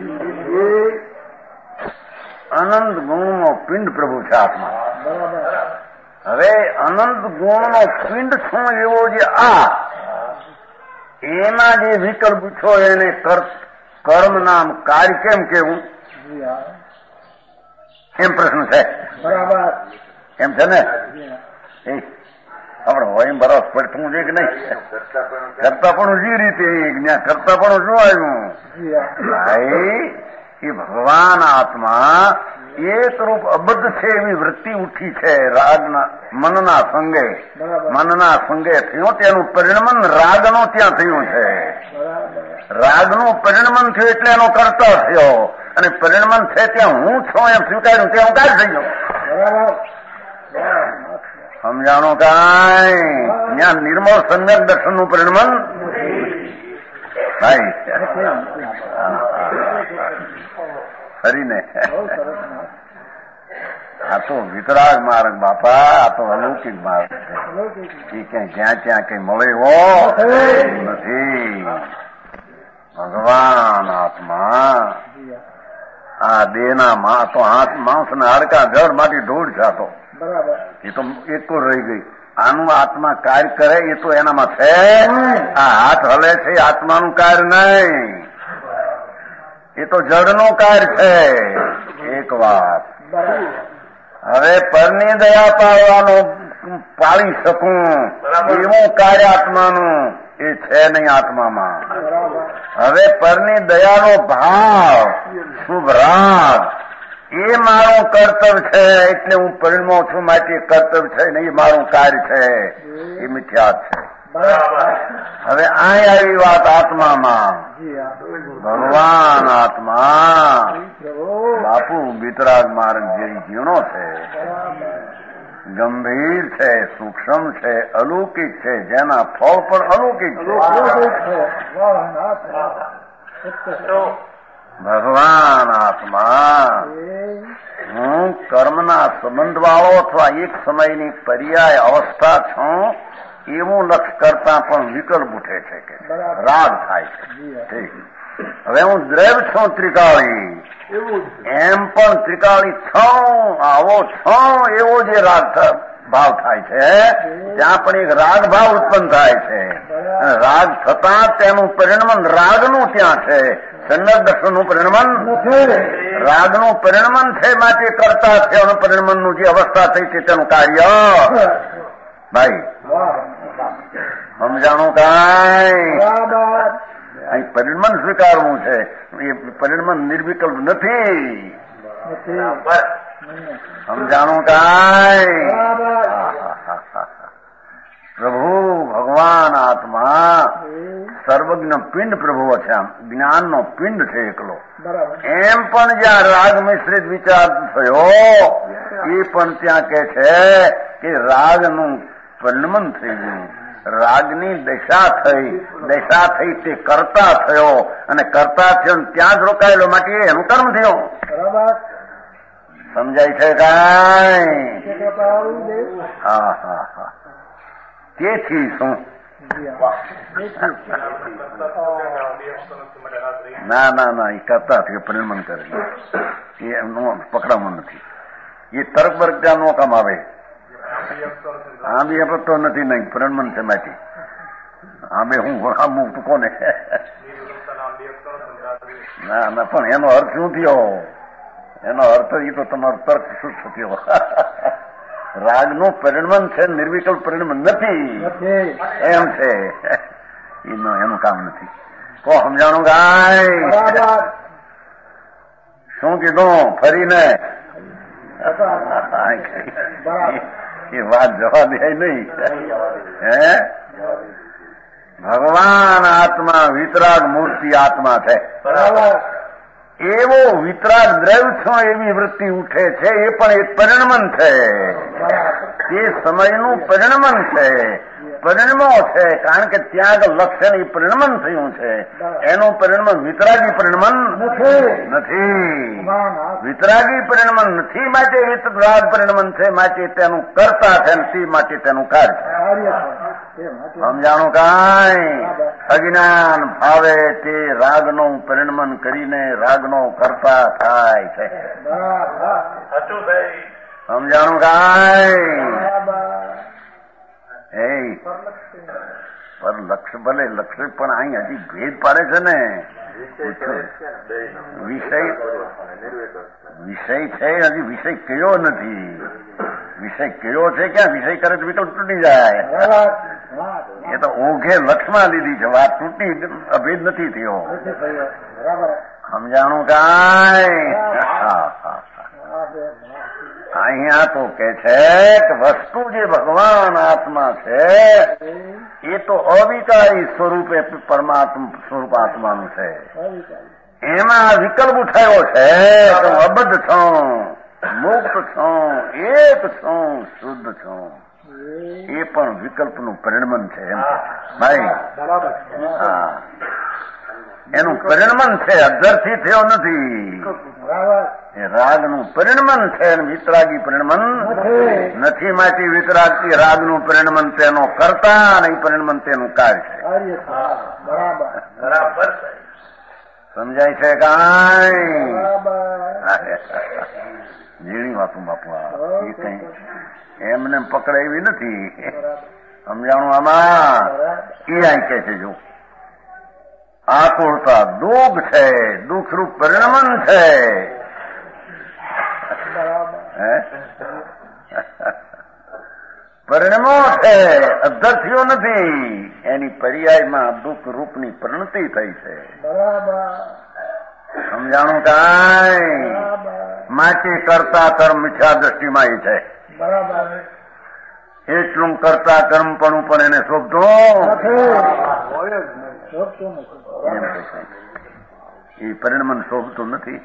અનંત ગુણનો પિંડ પ્રભુ છે આત્મા. હવે અનંત ગુણનો પિંડ શું એવો જે આ એમાં જે વિકલ્પ પૂછો એને કર્મ નામ કાર્ય કેમ કેવું એમ પ્રશ્ન છે. બરાબર એમ છે ને? આપણે હોય બરફ પડતું છે કે નહીં? કરતા પણ જે રીતે જ્ઞાન કરતા પણ શું આવ્યું ભાઈ? એ ભગવાન આત્મા એક રૂપ અબદ્ધ છે એવી વૃત્તિ ઉઠી છે રાગના મનના સંગે. મનના સંગે થયું તેનું પરિણમન રાગનો ત્યાં થયું છે. રાગનું પરિણમન થયું એટલે એનો કરતા થયો અને પરિણમન છે ત્યાં હું છું એમ સ્વીકાર્યું ત્યાં હું કાઢ થઈ ગયો. સમજાણો કાંઈ? ત્યાં નિર્મળ સમ્યક દર્શન નું પરિણમન ભાઈ ફરીને આ તો વિતરાગ માર્ગ બાપા, આ તો અલૌકિક માર્ગ છે. એ ક્યાંય જ્યાં ત્યાં કઈ મળે એવો નથી. ભગવાન આત્મા આ દેહના માં તો હાથ માંસ ને હાડકા જળ માંથી ધૂળ જાતો, એ તો એક તો રહી ગઈ. આનું આત્મા કાર્ય કરે એ તો એનામાં છે. આ હાથ હલે છે આત્માનું કાર્ય નહીં, એ તો જળનું કાર્ય છે. એક વાત, હવે પરની દયા પાડવાનું પાળી શકું એવું કાર્ય આત્માનું એ છે નહીં આત્મામાં. હવે પરની દયાનો ભાવ, શુભ રાગ એ મારું કર્તવ્ય છે, એટલે હું પરિણમો છું, માટે કર્તવ્ય છે ને એ મારું કાર્ય છે, એ મિથ્યા છે. હવે અહીં આવી વાત આત્મામાં. ભગવાન આત્મા બાપુ વિતરાગ માર્ગ જે ઝીણો છે, ગંભીર છે, સૂક્ષ્મ છે, અલૌકિક છે, જેના ફળ પણ અલૌકિક છે. ભગવાન આત્મા હું કર્મના સંબંધ વાળો અથવા એક સમયની પર્યાય અવસ્થા છું એવું લક્ષ કરતા પણ વિકલ્પ ઉઠે છે કે રાગ થાય છે. ઠીક, હવે હું દ્રવ્ય છું ત્રિકાળી, એમ પણ ત્રિકાળી છું, આવો છું એવો જે રાગ ભાવ થાય છે, ત્યાં પણ એક રાગ ભાવ ઉત્પન્ન થાય છે. રાગ થતા તેનું પરિણમન રાગનું ત્યાં છે, સંગત દર્શનનું પરિણમન રાગનું પરિણમન છે, માટે કરતા છે. એનું પરિણમનનું જે અવસ્થા થઈ છે તેનું કાર્ય ભાઈ સમજાણું કાંઈ? અહીં પરિણમન સ્વીકારવું છે, એ પરિણમન નિર્વિકલ્પ નથી. સમજાણું કાંઈ? પ્રભુ ભગવાન આત્મા સર્વજ્ઞ પિંડ પ્રભુ છે, આમ જ્ઞાનનો પિંડ છે એકલો. એમ પણ જ્યાં રાગ મિશ્રિત વિચાર થયો એ પણ ત્યાં કે છે કે રાગનું પરિણમન થઈ ગયું, રાગની દશા થઈ, દશા થઈ તે કરતા થયો, અને કરતા થયો ત્યાં જ રોકાયેલો, માટે એનું કર્મ થયો. સમજાય છે કાંઈ? હા હા હા. તેથી શું? ના ના ના, એ કરતા થયો પરિણમન કરે, એ એમનું પકડાવું નથી. એ તર્ક વર્ગ ત્યાં નો કામ આવે. આ બી આપતો નથી નહીં, પરિણમન છે માટે. આમે હું આમ કોને ના ના, પણ એનો અર્થ શું થયો? એનો અર્થ એ તો તમારો તર્ક શું થયો? રાગનું પરિણમન છે, નિર્વિકલ્પ પરિણમન નથી એમ છે. એનું કામ નથી. કો સમજાણું ગાય? શું કીધું ફરીને? એ વાત જવા દે નહીં. હે, ભગવાન આત્મા વિતરાગ મૂર્તિ આત્મા છે. એવો વિતરાગ દ્રવ્ય છો એવી વૃત્તિ ઉઠે છે, એ પણ એક પરિણમન છે. તે સમયનું પરિણમન છે, પરિણમો છે, કારણ કે ત્યાં આગળ લક્ષણ એ પરિણમન થયું છે. એનું પરિણમન વિતરાગી પરિણમન નથી. વિતરાગી પરિણમન નથી, માટે વિતરાગ પરિણમન છે, માટે તેનું કરતા છે, તે માટે તેનું કાર્ય છે. સમજાણું કાંઈ? અજ્ઞાન ભાવે તે રાગનું પરિણમન કરીને રાગનો કરતા થાય છે. સમજાણું કાંઈ? એ પર લક્ષ ભલે લક્ષ પણ અહીં હજી ભેદ પાડે છે ને. વિષય વિષય છે, હજી વિષય કયો નથી. વિષય કયો છે ક્યાં? વિષય કરે તો વિકલ્પ તૂટી જાય. એ તો ઓઘે લક્ષમાં લીધી છે વાત, તૂટી અભેદ નથી થયો. સમજાણું કાંઈ? અહીંયા તો કે છે કે વસ્તુ જે ભગવાન આત્મા છે એ તો અવિકારી સ્વરૂપે પરમાત્મા સ્વરૂપ આત્માનું છે. એમાં વિકલ્પ ઉઠાયો છે કે હું અબદ્ધ છું, મુક્ત છું, એક છું, શુદ્ધ છું. એ પણ વિકલ્પનું પરિણમન છે એમ ભાઈ. હા, એનું પરિણમન છે, અધરથી થયો નથી. એ રાગનું પરિણમન છે, વિતરાગી પરિણમન નથી. માટે વિતરાગથી રાગનું પરિણમન તેનો કરતા નહીં, પરિણમન તેનું કાર્ય છે. બરાબર સમજાય છે કાંઈ? ઝીણી વાતું બાપુ, એ કઈ એમને પકડાવી નથી. સમજાણું આમાં? એ આ કે છે જો આકુળતા દુઃખ છે, દુઃખરૂપ પરિણમન છે. પરિણમો છે, અધ્યક્ષીઓ નથી. એની પર્યાયમાં દુઃખ રૂપની પરિણતિ થઈ છે. સમજાણું કાંઈ? માટે કરતા કર્મ મિથ્યા દ્રષ્ટિમાં એ છે. એટલું કરતા કર્મ પણ પણ એને શોભતો એ પરિણમન શોભતું નથી.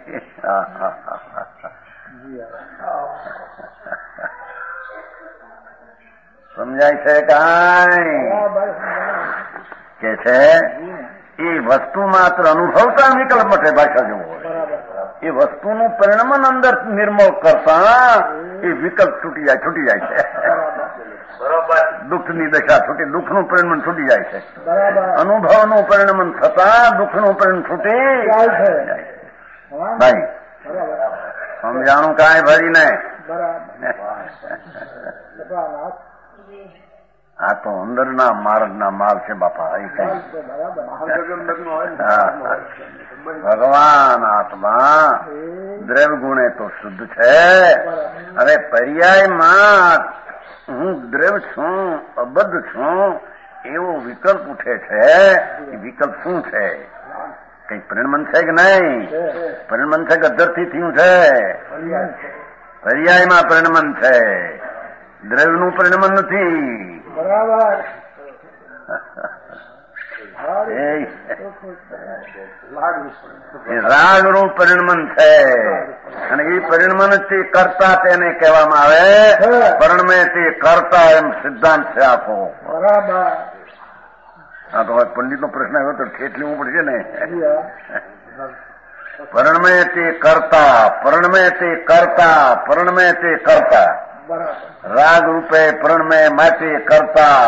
સમજાય છે કાંઈ? કે છે એ વસ્તુ માત્ર અનુભવતા વિકલ્પ માટે ભાષા જેવો હોય. એ વસ્તુનું પરિણમન અંદર નિર્મળ કરતા એ વિકલ્પ છૂટી જાય છૂટી જાય છે. બરોબર. દુઃખની દશા છૂટી, દુઃખનું પરિણમન છૂટી જાય છે. અનુભવનું પરિણમન થતા દુઃખનું પરિણમન છૂટી જાય છે. ભાઈ સમજાણું કાંઈ ભરીને? આ તો અંદરના માર્ગના માર્ગ છે બાપા. એ કઈ ભગવાન આત્મા દ્રવ્ય ગુણે તો શુદ્ધ છે. હવે પર્યાયમાં હું દ્રવ્ય છું, અબદ્ધ છું એવો વિકલ્પ ઉઠે છે. એ વિકલ્પ શું છે? કઈ પરિણમન છે કે નહીં? પરિણમન છે કે અધરથી થયું છે? પર્યાયમાં પરિણમન છે, દ્રવ્યનું પરિણમન નથી. બરાબર. રાગનું પરિણમન છે અને એ પરિણમન થી કરતા તેને કહેવામાં આવે. પરિણમે તે કરતા એમ સિદ્ધાંત છે આખો. બરાબર. હા તો પંડિત નો પ્રશ્ન આવ્યો તો ઠેઠ લેવું પડશે ને. પરિણમે તે કરતા, પરિણમે તે કરતા, પરિણમે તે કરતા. રાગ રૂપે પરિણમે માટે કરતા.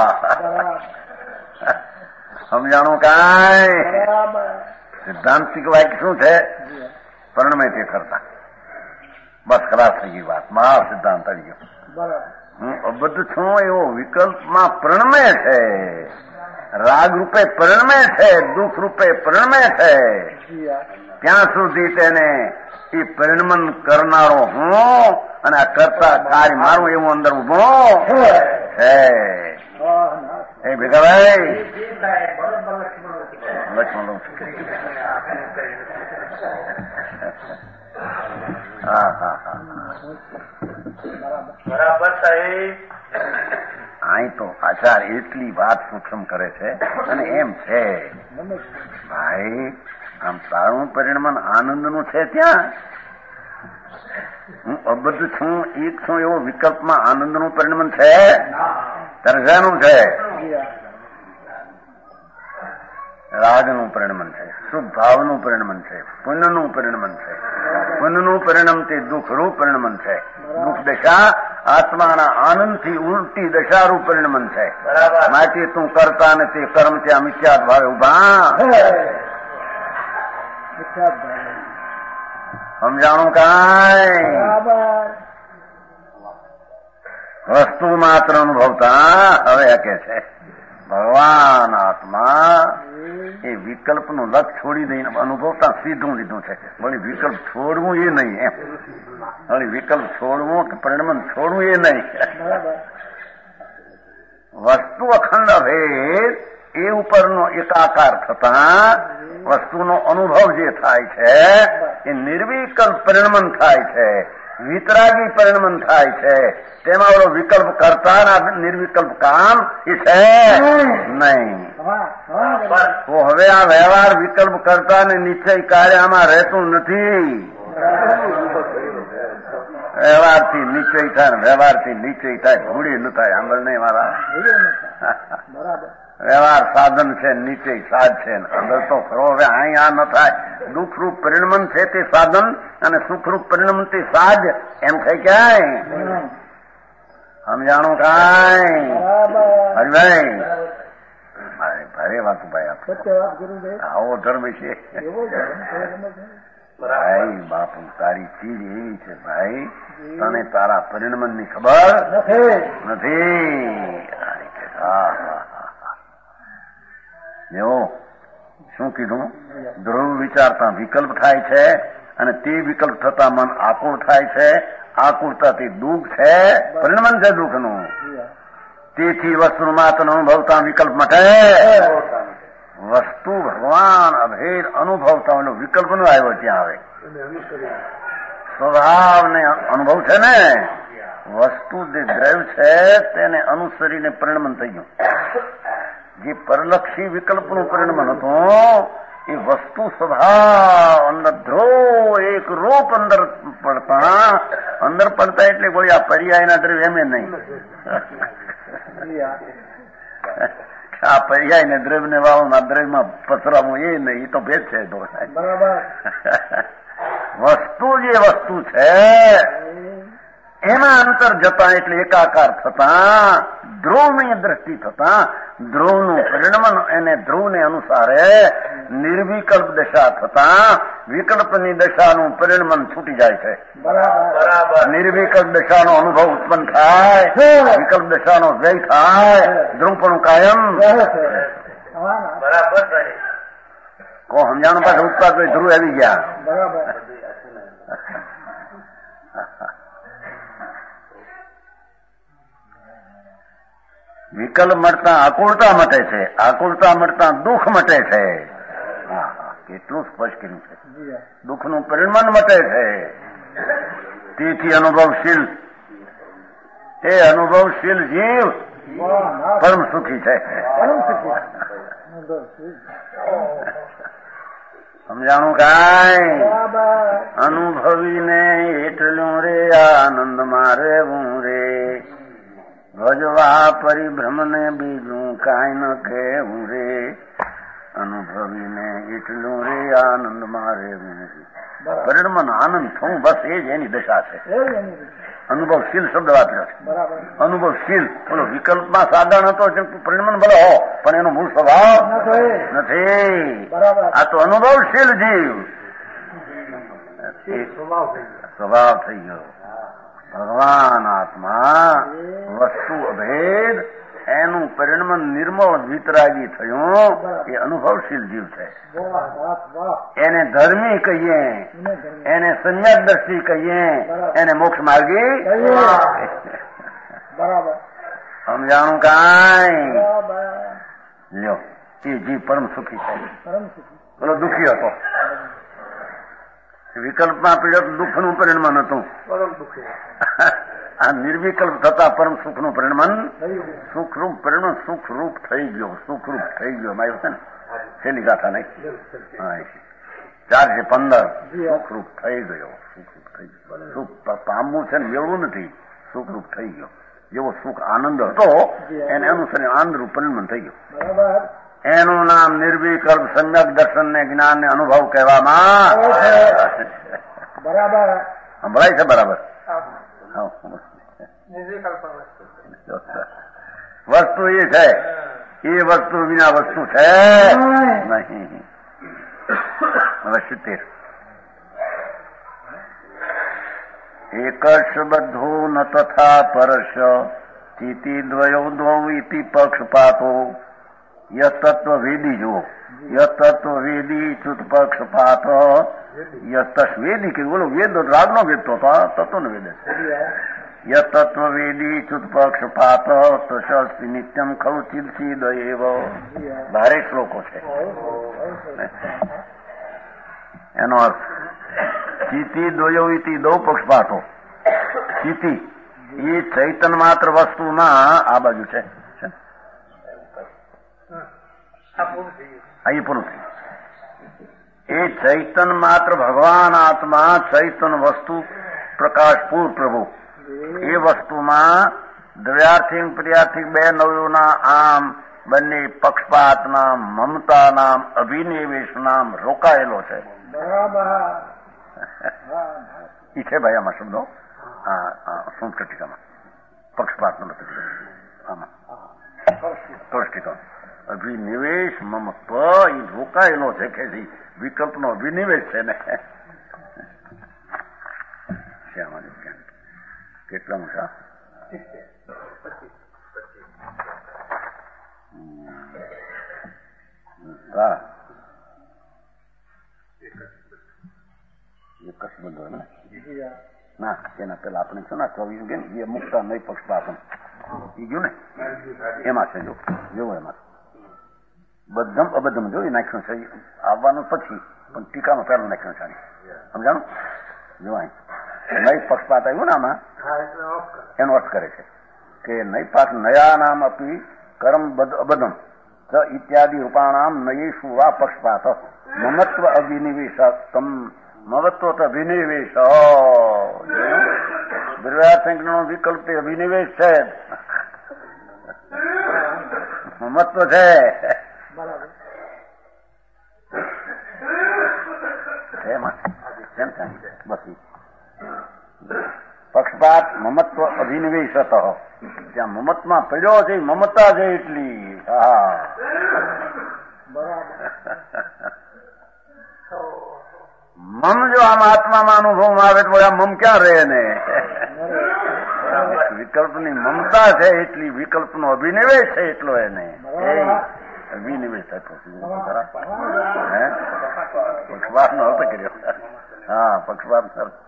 સમજાણું કાંઈ? સિદ્ધાંતિક વાક્ય શું છે? પરિણમે તે કરતા. બસ ખરાબ થઈ ગઈ વાત. મહા સિદ્ધાંત આવી ગયો. હું અબદ્ધ છું એવો વિકલ્પમાં પરિણમે છે, રાગ રૂપે પરિણમે છે, દુઃખ રૂપે પરિણમે છે. ત્યાં સુધી તેને એ પરિણમન કરનારો હું અને આ કરતા કાર્ય મારું એવું અંદર ઉભો છે. એ ભેગા ભાઈ લક્ષ્મણ હા હા હા બરાબર સાહેબ. અહીં તો આચાર એટલી વાત સૂક્ષ્મ કરે છે અને એમ છે ભાઈ આમ તારું પરિણમન આનંદનું છે. ત્યાં હું અબદ્ધ છું, એક છું એવો વિકલ્પમાં આનંદનું પરિણમન છે. તરજાનું છે, રાગનું પરિણમન છે, શુભ ભાવનું પરિણમન છે, પુણ્યનું પરિણમન છે. પુણ્યનું પરિણમ તે દુઃખરૂપ પરિણમન છે. દુઃખ દશા આત્માના આનંદથી ઉલટી દશારૂપ પરિણમન છે. માટે તું કરતા ને તે કર્મ ત્યાં મિથ્યાત ભાવે ઉભા. સમજાણું કાંઈ? વસ્તુ માત્ર અનુભવતા. હવે કે છે ભગવાન આત્મા એ વિકલ્પનું લક્ષ છોડી દઈને અનુભવતા સીધું લીધું છે. વળી વિકલ્પ છોડવું એ નહીં એમ. વળી વિકલ્પ છોડવું કે પરિણમન છોડવું એ નહીં. વસ્તુ અખંડ ભેદ એ ઉપરનો એકાકાર થતા વસ્તુનો અનુભવ જે થાય છે એ નિર્વિકલ્પ પરિણમન થાય છે, વિતરાગી પરિણમન થાય છે. તેમાં ઓલો વિકલ્પ કરતા નિર્વિકલ્પ કામ એ છે નહીં. તો હવે આ વ્યવહાર વિકલ્પ કરતા ને નિશ્ચય કાર્ય આમાં રહેતું નથી. વ્યવહારથી નિશ્ચય થાય, વ્યવહારથી નિશ્ચય થાય, ભૂડી ન થાય. આંબળ નહીં મારા. વ્યવહાર સાધન છે, નીચે સાજ છે, અંદર તો ખરો. હવે અહીં આ ન થાય. દુઃખરૂપ પરિણમન છે તે સાધન અને સુખરૂપ પરિણમન તે સાજ. એમ થઈ ક્યાંય સમજાણું કાંઈ હરિભાઈ? ભારે વાત ભાઈ આપ આવો ધર્મ છે ભાઈ. બાપુ તારી ચીજ એવી છે ભાઈ, તને તારા પરિણમન ની ખબર નથી. જો શું કીધું? ધ્રુવ વિચારતા વિકલ્પ થાય છે અને તે વિકલ્પ થતા મન આકુળ થાય છે. આકુળતાથી દુઃખ છે, પરિણમન છે દુઃખનું. તેથી વસ્તુ માત્ર અનુભવતા વિકલ્પ મટે. વસ્તુ ભગવાન અભેદ અનુભવતા હોય વિકલ્પ નો આવ્યો ત્યાં આવે. સ્વભાવ ને અનુભવ છે ને, વસ્તુ જે દ્રવ્ય છે તેને અનુસરીને પરિણમન થઈ ગયું. જે પરલક્ષી વિકલ્પનું પરિણમન હતું એ વસ્તુ સ્વભાવ અંદર ધ્રો એક રૂપ અંદર પડતા અંદર પડતા એટલે કોઈ આ પર્યાયના દ્રવ્ય એમ નહીં. આ પર્યાય ને દ્રવ્ય ને વાવના દ્રવ્યમાં પસરાવું એ નહીં, એ તો ભેદ છે. વસ્તુ જે વસ્તુ છે એમાં અંતર જતા એટલે એકાકાર થતા ધ્રુવની દ્રષ્ટિ થતા ધ્રુવનું પરિણમન એને ધ્રુવને અનુસારે નિર્વિકલ્પ દશા થતા વિકલ્પની દશાનું પરિણમન છૂટી જાય છે. નિર્વિકલ્પ દશાનો અનુભવ ઉત્પન્ન થાય, વિકલ્પ દશાનો વ્યય થાય, ધ્રુવપણું કાયમ. બરાબર કો સમજાણું? પાછું ઉત્પાદ ધ્રુવ આવી ગયા. વિકલ્પ મળતા આકુળતા મટે છે, આકુળતા મળતા દુઃખ મટે છે. કેટલું સ્પષ્ટ કર્યું છે. દુઃખનું પરિણમન મટે છે. તેથી અનુભવશીલ એ અનુભવશીલ જીવ પરમ સુખી છે. સમજાણું કાંઈ? અનુભવીને એટલું રે આનંદ માં રેવું રે, ભજવા પરિભ્રમને બીજું કાંઈ ન કહેવું રે. અનુભવીને એટલું રે આનંદ માં રેવું રે. પરિણમન આનંદ થવું બસ એ જ એની દશા છે. અનુભવશીલ શબ્દ વાપર્યો છે. અનુભવશીલ બોલો વિકલ્પમાં સાધારણ હતો પરિણમન ભલે હો પણ એનો મૂળ સ્વભાવ નથી. આ તો અનુભવશીલ જીવ સ્વભાવ થઈ ગયો. ભગવાન આત્મા વસ્તુ અભેદ એનું પરિણમન નિર્મળ વિતરાગી થયું એ અનુભવશીલ જીવ છે. એને ધર્મી કહીએ, એને સંન્યાસ દ્રષ્ટિ કહીએ, એને મોક્ષ માર્ગી સમજાણું કાંઈ? લ્યો એ જીવ પરમ સુખી છે. પેલો દુઃખી હતો, વિકલ્પમાં પીડ્યો દુઃખનું પરિણમન હતું. આ નિર્વિકલ્પ થતા પરમ સુખનું પરિણમન સુખરૂપ પરિણમન સુખરૂપ થઈ ગયો. સુખરૂપ થઈ ગયો આવ્યો છે ને છેલ્લી ગાથા નહીં. ચારસો પંદર સુખરૂપ થઈ ગયો. સુખરૂપ થઈ ગયો. સુખ પામવું છે ને મેળવું નથી. સુખરૂપ થઈ ગયો. જેવો સુખ આનંદ હતો એને અનુસરી આનંદરૂપ પરિણમન થઈ ગયું. એનું નામ નિર્વિકલ્પ સમ્યક દર્શન ને જ્ઞાન ને અનુભવ કહેવામાં બરાબર સંભળાય છે. બરાબર વસ્તુ એ છે, એ વસ્તુ વિના વસ્તુ છે નહીં. હવે સિત્તેર એકર્ષ બધું ન તથા પરશ સ્થિતિ દ્વયો દ્વૌ ઇતિ પક્ષપાતો યતત્વવેદી જુઓ. યતત્વવેદી ચુત પક્ષપાત યતવેદી કે બોલો વેદ રાગનો વેદ તો તત્વ નો વેદ છે. યતત્વવેદી ચુત પક્ષપાત તસ્ય નિત્યમ ખલુ ચિદચિદ એવ. ભારે શ્લોકો છે. એનો અર્થ સ્થિતિ દ્વયો ઇતિ દો પક્ષપાતો. સ્થિતિ એ ચૈતન માત્ર વસ્તુમાં આ બાજુ છે. અહીં પૂરું થયું. એ ચૈતન માત્ર ભગવાન આત્મા ચૈતન વસ્તુ પ્રકાશ પૂર પ્રભુ એ વસ્તુમાં દ્વયાર્થિક પ્રિયાર્થિક બે નવયોના આમ બંને પક્ષપાતના મમતાના અભિનિવેશના રોકાયેલો છે. બરાબર. ઈ છે ભાઈ આમાં શબ્દો સંસ્કૃત ટીકામાં પક્ષપાત નથી આમાં કળશ ટીકા અભિનિવેશ મમત્વ એ રોકાયેલો છે કે વિકલ્પનો અભિનિવેશ છે ને શ્યામાં કેટલા મુસા હા એક જ બંધો ને ના એના પેલા આપણે શું ના ચોવીસ ગયું ને એ મુકતા નહીં પક્ષપાતન એ ગયું ને એમાં છે જો જેવું એમાં બધમ અબધમ જો એ નાખ્યું છે આવવાનું પછી પણ ટીકામાં પહેલું નાખ્યું છે સમજાણું જો અહીં નહીં પક્ષપાત આવ્યું ને આમાં એનો અર્થ કરે છે કે નહીં પાક નયા નામ આપી કર્મ અબધમ ઇત્યાદિ રૂપાણામ નયેશુ વા પક્ષપાત મમત્વ અભિનિવેશ તમ મમત્વ તો અભિનિવેશ દ્રવ્યાસંખ્યનો વિકલ્પ તે અભિનિવેશ છે મમત્વ છે બસ પક્ષપાત મમત્વ અભિનિવેશ ત્યાં મમતમાં પડ્યો છે મમતા છે એટલી હા મમ જો આમ આત્મામાં અનુભવમાં આવે તો આ મમ ક્યાં રહે ને વિકલ્પની મમતા છે એટલી વિકલ્પનો અભિનિવેશ છે એટલો એને અભિનિવેશ થતો હે પક્ષપાત નો અર્થ કર્યો હા પક્ષપાત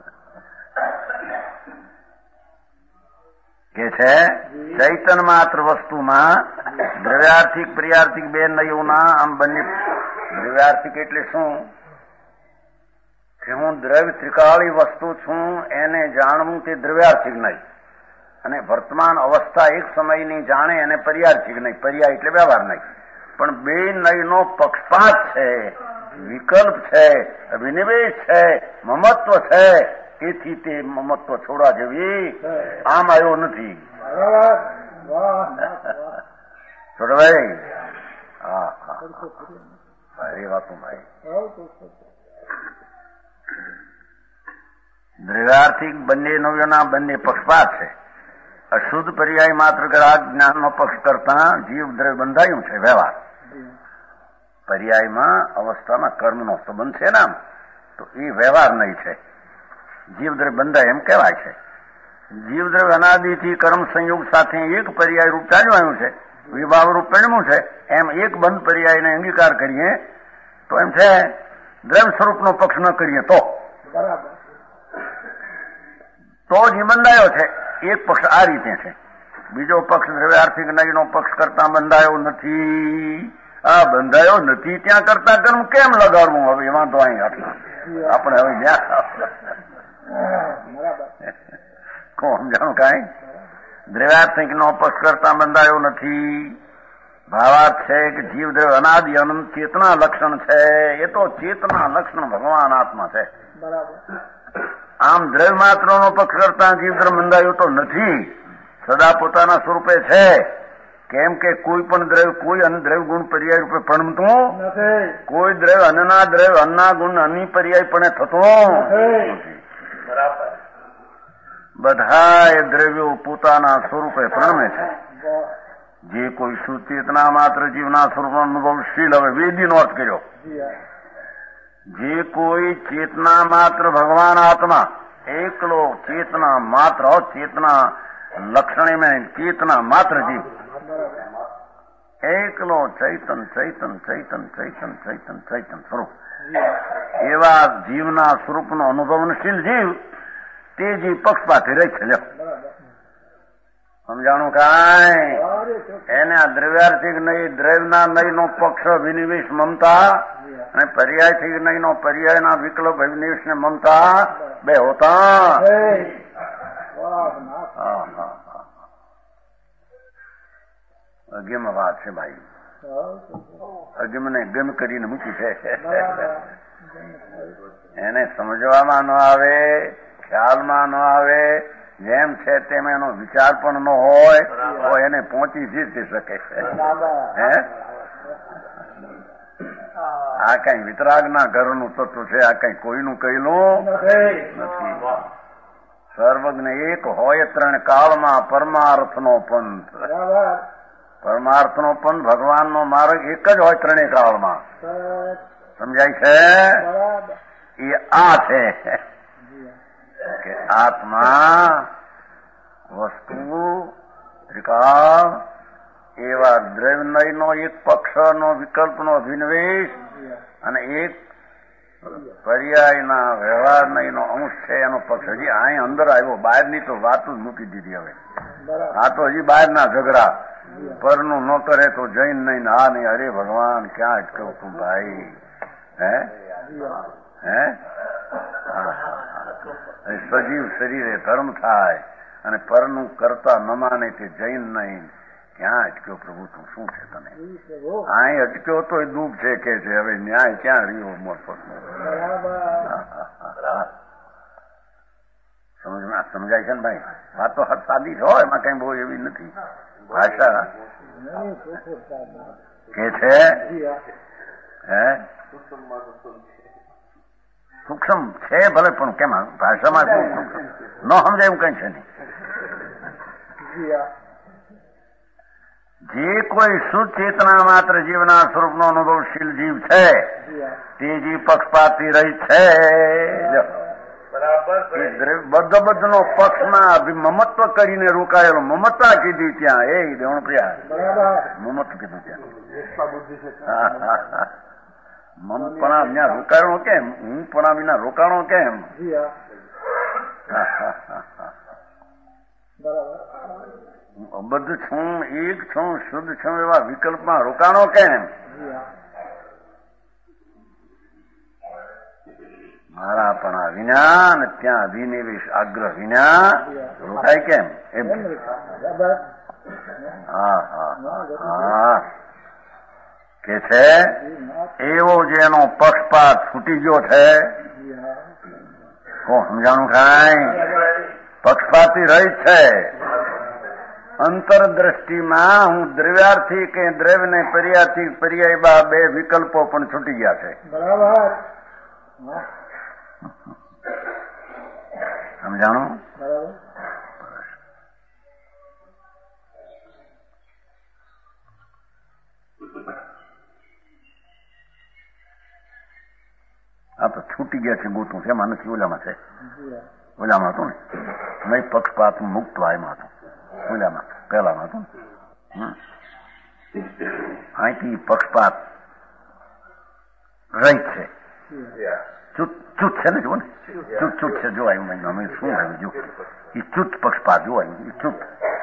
કે છે ચૈતન માત્ર વસ્તુમાં દ્રવ્યાર્થિક પ્રિયાર્થિક બે નયોના આમ બંને દ્રવ્યાર્થિક એટલે શું કે હું દ્રવ્ય ત્રિકાળી વસ્તુ છું એને જાણવું તે દ્રવ્યાર્થિક નહીં અને વર્તમાન અવસ્થા એક સમયની જાણે એને પર્યાર્થિક નહીં પર્યાય એટલે વ્યવહાર નહીં પણ બે નયનો પક્ષપાત છે વિકલ્પ છે અભિનિવેશ છે મમત્વ છે તેથી તે મમત્વ છોડવા જેવી આમ આવ્યો નથી છોડવાઈ હા હા એ વાતો ભાઈ દ્રવ્યાર્થિક બંને નવ્યોના બંને પક્ષપાત છે અશુદ્ધ પર્યાય માત્ર ગ્રાહક જ્ઞાનનો પક્ષ કરતા જીવ દ્રવ્ય બંધાયું છે વ્યવહાર પર્યાયમાં અવસ્થામાં કર્મનો સંબંધ છે ને આમ તો એ વ્યવહાર નહીં છે જીવદ્રવ્ય બંધાય એમ કહેવાય છે જીવદ્રવ્ય અનાદિથી કર્મ સંયોગ સાથે એક પર્યાય રૂપ ચાલ્યું આવ્યું છે વિભાવ રૂપ પરિણમ્યું છે એમ એક બંધ પર્યાયને અંગીકાર કરીએ તો એમ છે દ્રવ્ય સ્વરૂપનો પક્ષ ન કરીએ તો તો જ બંધાયો છે એક પક્ષ આ રીતે છે બીજો પક્ષ દ્રવ્યાર્થિક નયનો પક્ષ કરતા બંધાયો નથી આ બંધાયો નથી ત્યાં કરતા કર્મ કેમ લગાડવું હવે એમાં તો અહીં આટલા આપણે હવે જ્યાં કોણ સમજાણું કાંઈ દ્રવ્યાર્થિક નો પક્ષ કરતા બંધાયો નથી ભાવાર્થ છે કે જીવ દ્રવ્ય અનાદિ અનંત ચેતના લક્ષણ છે એ તો ચેતના લક્ષણ ભગવાન આત્મા છે આમ દ્રવ્ય માત્ર નો પક્ષ કરતા જીવ દ્રવ્ય બંધાયો તો નથી સદા પોતાના સ્વરૂપે છે કેમ કે કોઈ પણ દ્રવ્ય કોઈ અન્ન દ્રવ્ય ગુણ પર્યાય રૂપે પરણતું કોઈ દ્રવ્ય અન્નના દ્રવ્ય અન્નના ગુણ અન્ની પર્યાય પણ થતો બધા એ દ્રવ્યો પોતાના સ્વરૂપે પ્રણમે છે જે કોઈ સુચેતના માત્ર જીવના સ્વરૂપ અનુભવશીલ હવે વેદીનો અર્થ કર્યો જે કોઈ ચેતના માત્ર ભગવાન આત્મા એકલો ચેતના માત્ર ચેતના લક્ષણે મેં ચેતના માત્ર જીવ એકલો ચૈતન ચૈતન ચૈતન ચૈતન ચૈતન ચૈતન સ્વરૂપ એવા જીવના સ્વરૂપનો અનુભવનશીલ જીવ તે જીવ પક્ષપાતી રહી છે સમજાણું કાંઈ એને આ દ્રવ્યાર્થિક નહીં દ્રવ્યના નયનો પક્ષ અભિનિવેશ મમતા અને પર્યાયથી નયનો પર્યાયના વિકલ્પ અભિનિવેશ ને મમતા બે હોતા અગેમ વાત છે ભાઈ અગેમને ગમ કરીને મૂકી છે એને સમજવામાં ન આવે ખ્યાલમાં ન આવે જેમ છે તેમ એનો વિચાર પણ ન હોય તો એને પહોંચી જીતી શકે છે. હે આ કઈ વિતરાગના ઘરનું તત્વ છે, આ કઈ કોઈનું કહેલું નથી. સર્વજ્ઞ એક હોય ત્રણ કાળમાં પરમાર્થનો પંથ. પરમાર્થનો પંથ ભગવાનનો માર્ગ એક જ હોય ત્રણેય કાળમાં. સમજાય છે? એ આ છે કે આત્મા વસ્તુ ત્રિકાળ એવા દ્રવ્યનો એક પક્ષનો વિકલ્પનો અભિનિવેશ અને એક પર્યાયના વ્યવહાર નહીનો અંશ છે એનો પક્ષ. હજી અહીં અંદર આવ્યો, બહારની તો વાત જ મૂકી દીધી. હવે આ તો હજી બહારના ઝઘડા. પરનું ન કરે તો જૈન નહીં, આ નહીં. અરે ભગવાન ક્યાં અટક્યો તું ભાઈ? હે હે સજીવ શરીરે ધર્મ થાય અને પરનું કરતા ન માને તે જૈન નહીં. ક્યાં અટક્યો પ્રભુ તું? શું છે તને? અહીં અટક્યો તો એ દુઃખ છે કે છે. હવે ન્યાય ક્યાં રહ્યો? મોટો સમજમાં સમજાય છે ને ભાઈ? વાત તો સાદી હોય, એમાં કઈ બહુ એવી નથી. ભાષા કે છે હે સૂક્ષ્મ છે ભલે, પણ કેમ ભાષામાં શું ન સમજાય એવું કઈ છે નહીં. જે કોઈ શુદ્ધ ચેતના માત્ર જીવના સ્વરૂપનો અનુભવશીલ જીવ છે તે જીવ પક્ષપાતી રહી છે. બધો બધનો પક્ષમાં મમત્વ કરીને રોકાયેલો. મમતા કીધી ત્યાં એ દેવણ પ્રિયા મમત્વ કીધું ત્યાં. મમપણા વિના રોકાણો કેમ? હું પણા વિના રોકાણો કેમ? અબદ્ધ છું, એક છું, શુદ્ધ છું એવા વિકલ્પમાં રોકાણો કેમ? મારા પણા વિના ને ત્યાં અભિનિવેશ આગ્રહ વિના રોકાય કેમ? એમ હા હા હા કે છે એવો જેનો પક્ષપાત છૂટી ગયો છે. કોણ સમજાણું? કાંઈ પક્ષપાતી રહી છે. અંતરદ્રષ્ટિમાં હું દ્રવ્યાર્થી કે દ્રવ્ય ને પર્યાથી પર્યાય બે વિકલ્પો પણ છૂટી ગયા છે. બરાબર સમજાણું? આ તો છૂટી ગયા છે ગોતું છે. એમાં નથી. ઓલામાં છે. ઓલામાં હતું ને નહીં પક્ષપાત મુક્ત વાયમાં હતું. ઓલામાં પહેલામાં હતું ને અહીંથી પક્ષપાત રહિત છે. ચૂત ચૂત છે ને? જો ને ચૂત ચૂત છે. જો આવ્યું અમે શું આવ્યું? જો એ ચૂત પક્ષપાત જોવાયું. એ ચૂત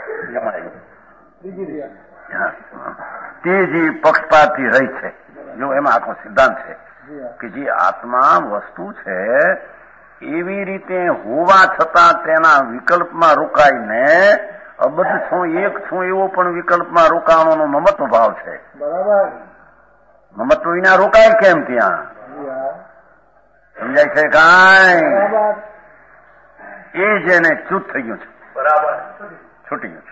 તે જે પક્ષપાતથી રહી છે. જો એમાં આખો સિદ્ધાંત છે કે જે આત્મા વસ્તુ છે એવી રીતે હોવા છતાં તેના વિકલ્પમાં રોકાઈને અબદ્ધ છું, એક છું એવો પણ વિકલ્પમાં રોકાણોનો મમત્વ ભાવ છે. બરાબર. મમત્વ વિના રોકાય કેમ ત્યાં? સમજાય છે કાંઈ? એ જેને ચૂત થઈ ગયું છે. બરાબર. છૂટી ગયું છે.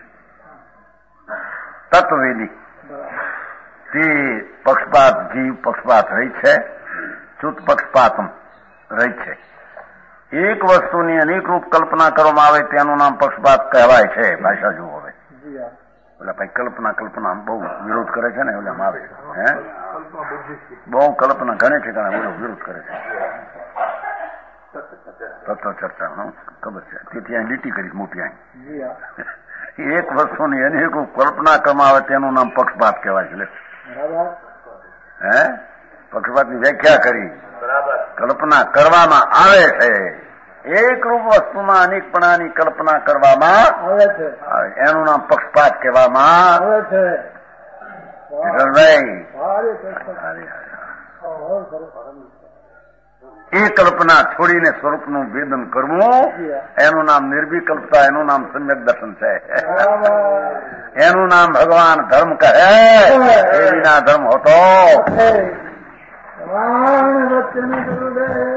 તત્વવેદી તે પક્ષપાત જીવ પક્ષપાત રહી છે. ચૂત પક્ષપાતમ રહી છે. એક વસ્તુની અનેક રૂપ કલ્પના કરવામાં આવે તેનું નામ પક્ષપાત કહેવાય છે. ભાષા જુઓ હવે. ઓલા ભાઈ કલ્પના કલ્પના બહુ વિરોધ કરે છે ને ઓલા આવે હે બહુ કલ્પના ઘણી ઠેકાણે ઓલો વિરોધ કરે છે. તત્વ ચર્ચા ખબર છે. તેથી અહીં લીટી કરી મોટી અહીં એક વસ્તુની અનેક રૂપ કલ્પના કરવામાં આવે તેનું નામ પક્ષપાત કહેવાય છે. હે પક્ષપાતની વ્યાખ્યા કરી. કલ્પના કરવામાં આવે છે. એક રૂપ વસ્તુમાં અનેકપણાની કલ્પના કરવામાં આવે છે. એનું નામ પક્ષપાત કહેવામાં આવે છે. એ કલ્પના છોડીને સ્વરૂપનું વેદન કરવું એનું નામ નિર્વિકલ્પતા, એનું નામ સમ્યક દર્શન છે. એનું નામ ભગવાન ધર્મ કહે. એ વિના ધર્મ હોતો